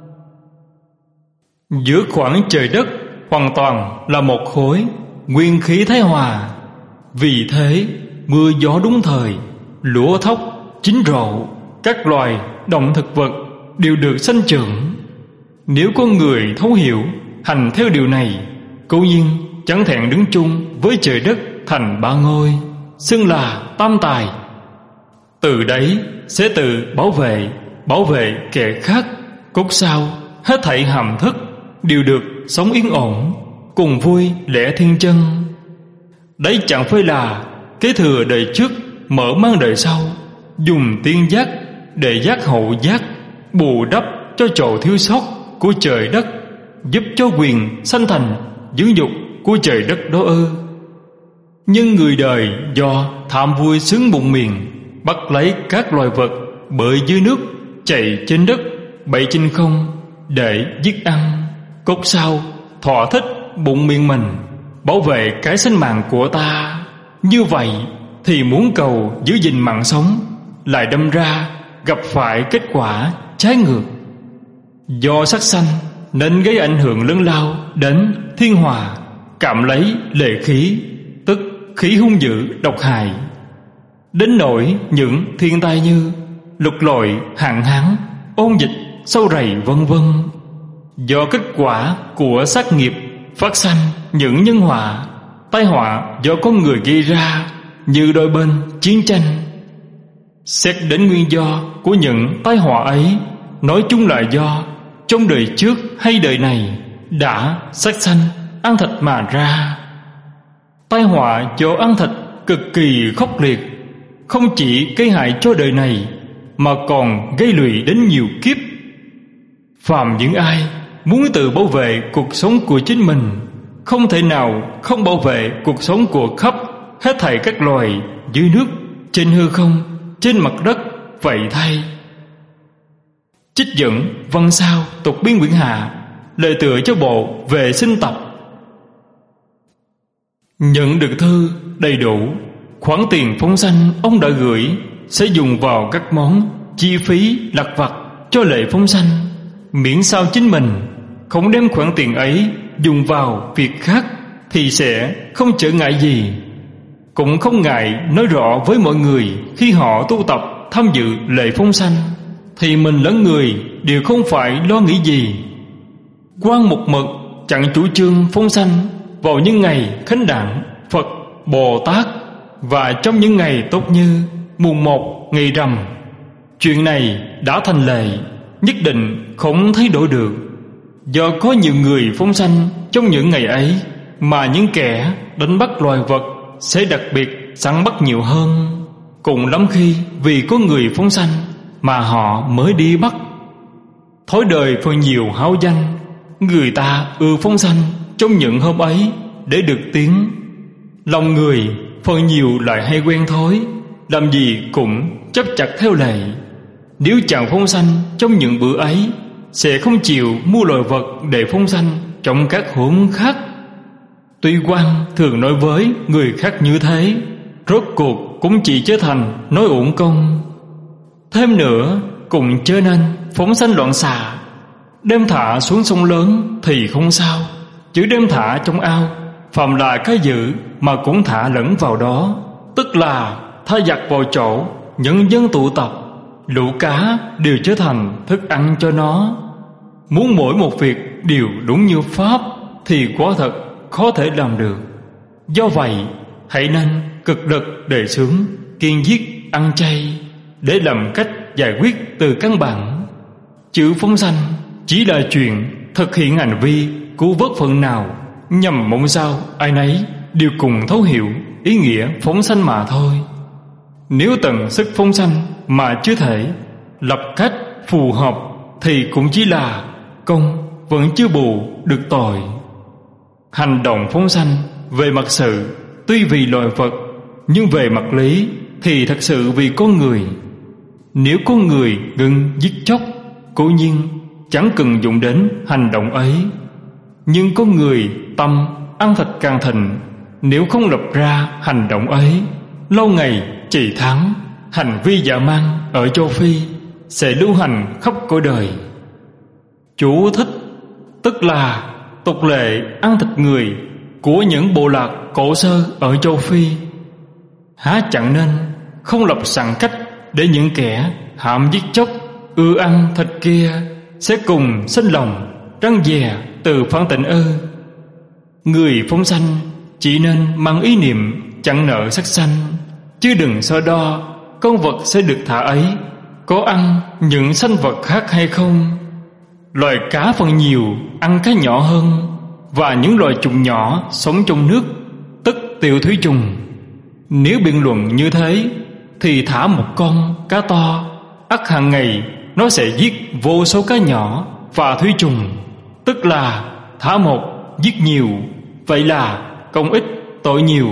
Giữa khoảng trời đất hoàn toàn là một khối, nguyên khí thái hòa. Vì thế mưa gió đúng thời, lúa thóc chín rộ, các loài động thực vật đều được sanh trưởng. Nếu con người thấu hiểu hành theo điều này, cố nhiên chẳng thẹn đứng chung với trời đất thành ba ngôi, xưng là tam tài. Từ đấy sẽ tự bảo vệ kẻ khác, cốt sao hết thảy hàm thức đều được sống yên ổn, cùng vui lẽ thiên chân. Đấy chẳng phải là kế thừa đời trước, mở mang đời sau, dùng tiên giác để giác hậu giác, bù đắp cho chỗ thiếu sót của trời đất, giúp cho quyền sanh thành dưỡng dục của trời đất đó ư? Nhưng người đời do tham vui sướng bụng miệng, bắt lấy các loài vật bơi dưới nước, chạy trên đất, bay trên không để giết ăn, cốt sao thỏa thích bụng miệng mình, bảo vệ cái sinh mạng của ta. Như vậy thì muốn cầu giữ gìn mạng sống, lại đâm ra gặp phải kết quả trái ngược. Do sắc sanh nên gây ảnh hưởng lớn lao đến thiên hòa, cảm lấy lệ khí, tức khí hung dữ độc hại. Đến nỗi những thiên tai như lục lội, hạn hán, ôn dịch, sâu rầy vân vân, do kết quả của sát nghiệp phát sanh những nhân họa, tai họa do con người gây ra, như đôi bên chiến tranh. Xét đến nguyên do của những tai họa ấy, nói chung là do trong đời trước hay đời này đã sát sanh ăn thịt mà ra. Tai họa do ăn thịt cực kỳ khốc liệt, không chỉ gây hại cho đời này mà còn gây lụy đến nhiều kiếp. Phàm những ai muốn tự bảo vệ cuộc sống của chính mình, không thể nào không bảo vệ cuộc sống của khắp hết thảy các loài dưới nước, trên hư không, trên mặt đất, vậy thay. Trích dẫn văn sao tục biên quyển hạ, lời tựa cho bộ vệ sinh tập. Nhận được thư đầy đủ, khoản tiền phóng sanh ông đã gửi sẽ dùng vào các món chi phí lặt vặt cho lễ phóng sanh, miễn sao chính mình không đem khoản tiền ấy dùng vào việc khác thì sẽ không trở ngại gì. Cũng không ngại nói rõ với mọi người khi họ tu tập tham dự lễ phóng sanh thì mình lẫn người đều không phải lo nghĩ gì. Quan một mực chẳng chủ trương phóng sanh vào những ngày khánh đản Phật, Bồ Tát và trong những ngày tốt như mùng 1 ngày rằm. Chuyện này đã thành lệ, nhất định không thay đổi được. Do có nhiều người phóng sanh trong những ngày ấy mà những kẻ đánh bắt loài vật sẽ đặc biệt săn bắt nhiều hơn. Cùng lắm khi vì có người phóng sanh mà họ mới đi bắt. Thói đời phần nhiều háo danh, người ta ưa phóng sanh trong những hôm ấy để được tiếng. Lòng người phần nhiều lại hay quen thói, làm gì cũng chấp chặt theo lệ. Nếu chàng phóng sanh trong những bữa ấy sẽ không chịu mua loài vật để phóng sanh trong các hôm khác. Tuy quan thường nói với người khác như thế, rốt cuộc cũng chỉ trở thành nói uổng công. Thêm nữa cũng chớ nên phóng sanh loạn xạ. Đem thả xuống sông lớn thì không sao, chứ đem thả trong ao, phàm là cái dữ mà cũng thả lẫn vào đó, tức là tha giặc vào chỗ nhân dân tụ tập, lũ cá đều trở thành thức ăn cho nó. Muốn mỗi một việc đều đúng như pháp thì quả thật khó thể làm được. Do vậy hãy nên cực lực đề xướng kiêng giết ăn chay để làm cách giải quyết từ căn bản. Chữ phóng sanh chỉ là chuyện thực hiện hành vi cứu vớt phần nào, nhằm mong sao ai nấy đều cùng thấu hiểu ý nghĩa phóng sanh mà thôi. Nếu tận sức phóng sanh mà chưa thể lập cách phù hợp thì cũng chỉ là công vẫn chưa bù được tội. Hành động phóng sanh về mặt sự tuy vì loài vật, nhưng về mặt lý thì thật sự vì con người. Nếu con người ngừng giết chóc, cố nhiên chẳng cần dụng đến hành động ấy. Nhưng con người tâm ăn thịt càng thịnh, nếu không lập ra hành động ấy, lâu ngày trì tháng, hành vi dã man ở châu Phi sẽ lưu hành khắp cõi đời. Chú thích: tức là tục lệ ăn thịt người của những bộ lạc cổ sơ ở châu Phi. Há chẳng nên không lập sẵn cách để những kẻ hạm giết chóc ưa ăn thịt kia sẽ cùng sinh lòng răng dè từ phản tịnh ư? Người phóng sanh chỉ nên mang ý niệm chẳng nợ sát sanh, chứ đừng so đo con vật sẽ được thả ấy có ăn những sanh vật khác hay không. Loài cá phần nhiều ăn cá nhỏ hơn, và những loài trùng nhỏ sống trong nước, tức tiểu thủy trùng. Nếu biện luận như thế thì thả một con cá to, ắt hàng ngày nó sẽ giết vô số cá nhỏ và thủy trùng, tức là thả một giết nhiều, vậy là công ít tội nhiều.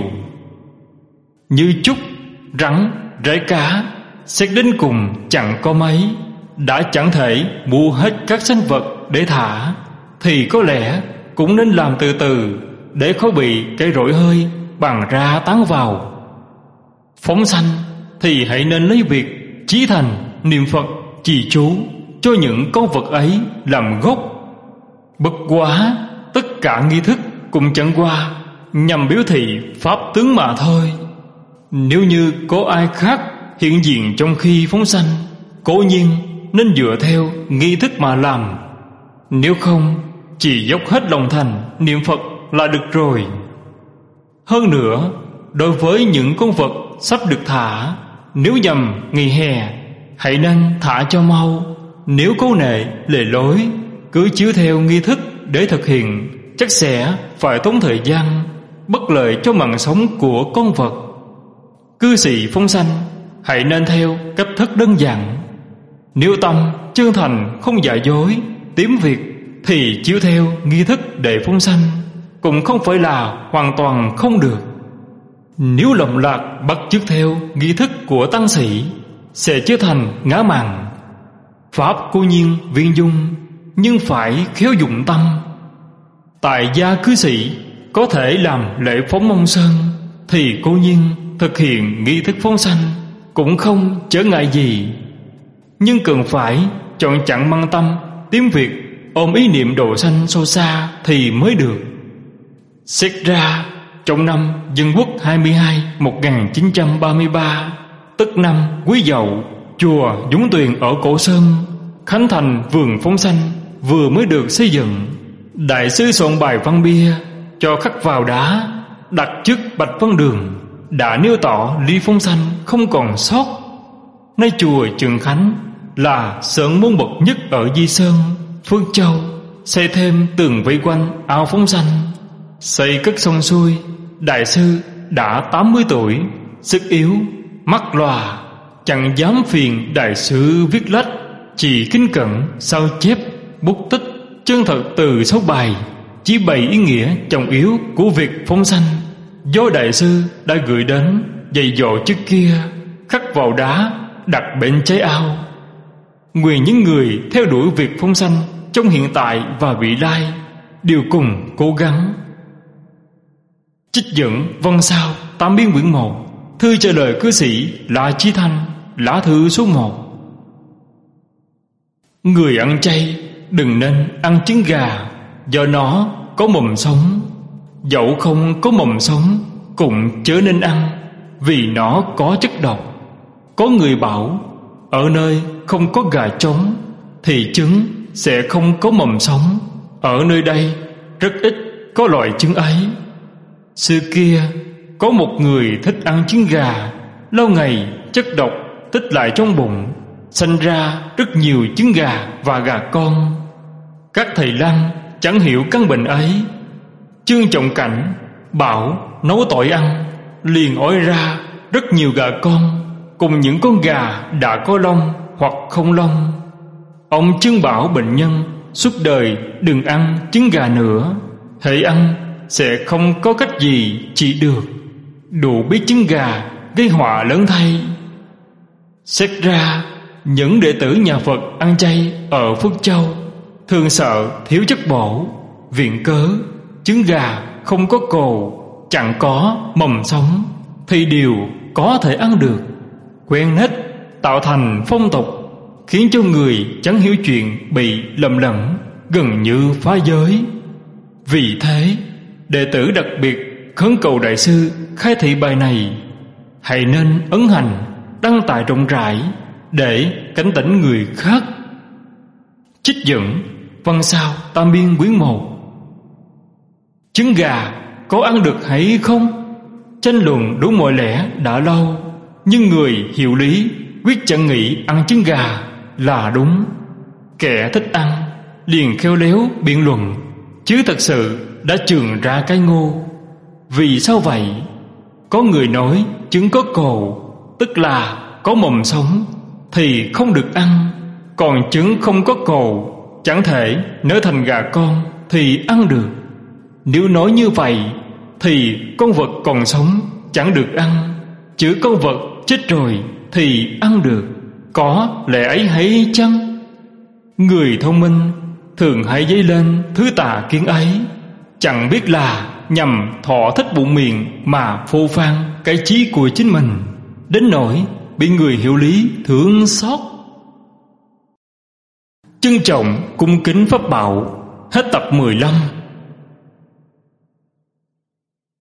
Như trúc, rắn, rễ cá xét đến cùng chẳng có mấy, đã chẳng thể mua hết các sinh vật để thả, thì có lẽ cũng nên làm từ từ để khó bị cái rỗi hơi bằng ra tán vào. Phóng sanh thì hãy nên lấy việc chí thành niệm Phật trì chú cho những con vật ấy làm gốc. Bất quá tất cả nghi thức cũng chẳng qua nhằm biểu thị pháp tướng mà thôi. Nếu như có ai khác hiện diện trong khi phóng sanh, cố nhiên nên dựa theo nghi thức mà làm. Nếu không, chỉ dốc hết lòng thành niệm Phật là được rồi. Hơn nữa, đối với những con vật sắp được thả, nếu nhằm ngày hè, hãy nên thả cho mau. Nếu câu nệ lề lối, cứ chiếu theo nghi thức để thực hiện, chắc sẽ phải tốn thời gian, bất lợi cho mạng sống của con vật. Cư sĩ phóng sanh hãy nên theo cách thức đơn giản. Nếu tâm chân thành không giả dối, tiếm việc, thì chiếu theo nghi thức để phóng sanh cũng không phải là hoàn toàn không được. Nếu lầm lạc bắt chước theo nghi thức của tăng sĩ, sẽ trở thành ngã mạn. Pháp cố nhiên viên dung, nhưng phải khéo dụng tâm. Tại gia cư sĩ có thể làm lễ phóng mông sơn, thì cố nhiên thực hiện nghi thức phóng sanh cũng không trở ngại gì. Nhưng cần phải chọn chặn mang tâm tím việc ôm ý niệm độ sanh sâu xa thì mới được. Xét ra trong năm Dân Quốc 22 1933, tức năm Quý Dậu, chùa Dũng Tuyền ở Cổ Sơn khánh thành vườn phóng sanh vừa mới được xây dựng. Đại sư soạn bài văn bia cho khắc vào đá, đặt trước Bạch Văn Đường, đã nêu tỏ lý phóng sanh không còn sót. Nay chùa Trường Khánh là sơn môn bậc nhất ở Di Sơn, Phước Châu, xây thêm tường vây quanh ao phóng sanh. Xây cất xong xuôi, đại sư đã 80 tuổi, sức yếu, mắt lòa, chẳng dám phiền đại sư viết lách, chỉ kính cẩn sao chép bút tích chân thật từ sáu bài, chỉ bày ý nghĩa trọng yếu của việc phóng sanh do đại sư đã gửi đến dạy dỗ trước kia, khắc vào đá đặt bên trái ao. Nguyện những người theo đuổi việc phóng sanh trong hiện tại và vị lai đều cùng cố gắng. Trích dẫn văn sao Tam Biên quyển 1, thư trả lời cư sĩ Lã Chí Thanh, lá thư số 1. Người ăn chay đừng nên ăn trứng gà, do nó có mầm sống. Dẫu không có mầm sống cũng chớ nên ăn, vì nó có chất độc. Có người bảo ở nơi không có gà trống thì trứng sẽ không có mầm sống. Ở nơi đây rất ít có loại trứng ấy. Xưa kia có một người thích ăn trứng gà, lâu ngày chất độc tích lại trong bụng, sanh ra rất nhiều trứng gà và gà con. Các thầy lang chẳng hiểu căn bệnh ấy. Chương Trọng Cảnh bảo nấu tỏi ăn, liền ói ra rất nhiều gà con, cùng những con gà đã có lông hoặc không lông. Ông Chương bảo bệnh nhân suốt đời đừng ăn trứng gà nữa, hễ ăn sẽ không có cách gì trị được. Đủ biết trứng gà gây họa lớn thay. Xét ra những đệ tử nhà Phật ăn chay ở Phước Châu thường sợ thiếu chất bổ, viện cớ trứng gà không có cồ, chẳng có mầm sống thì đều có thể ăn được. Quen nết tạo thành phong tục, khiến cho người chẳng hiểu chuyện bị lầm lẫn, gần như phá giới. Vì thế đệ tử đặc biệt khấn cầu đại sư khai thị bài này, hãy nên ấn hành đăng tải rộng rãi để cảnh tỉnh người khác. Trích dẫn văn sao Tam Biên quyển 1. Trứng gà có ăn được hay không? Tranh luận đủ mọi lẽ đã lâu, nhưng người hiểu lý quyết chẳng nghĩ ăn trứng gà là đúng. Kẻ thích ăn liền khéo léo biện luận, chứ thật sự đã chường ra cái ngô. Vì sao vậy? Có người nói trứng có cồ, tức là có mầm sống, thì không được ăn. Còn trứng không có cồ, chẳng thể nở thành gà con thì ăn được. Nếu nói như vậy thì con vật còn sống chẳng được ăn, chứ con vật chết rồi thì ăn được. Có lẽ ấy hay chăng? Người thông minh thường hay dấy lên thứ tà kiến ấy, chẳng biết là nhằm thọ thích bụng miệng mà phô phan cái chí của chính mình, đến nỗi bị người hiểu lý thương xót. Trân trọng cung kính pháp bảo. Hết tập 15.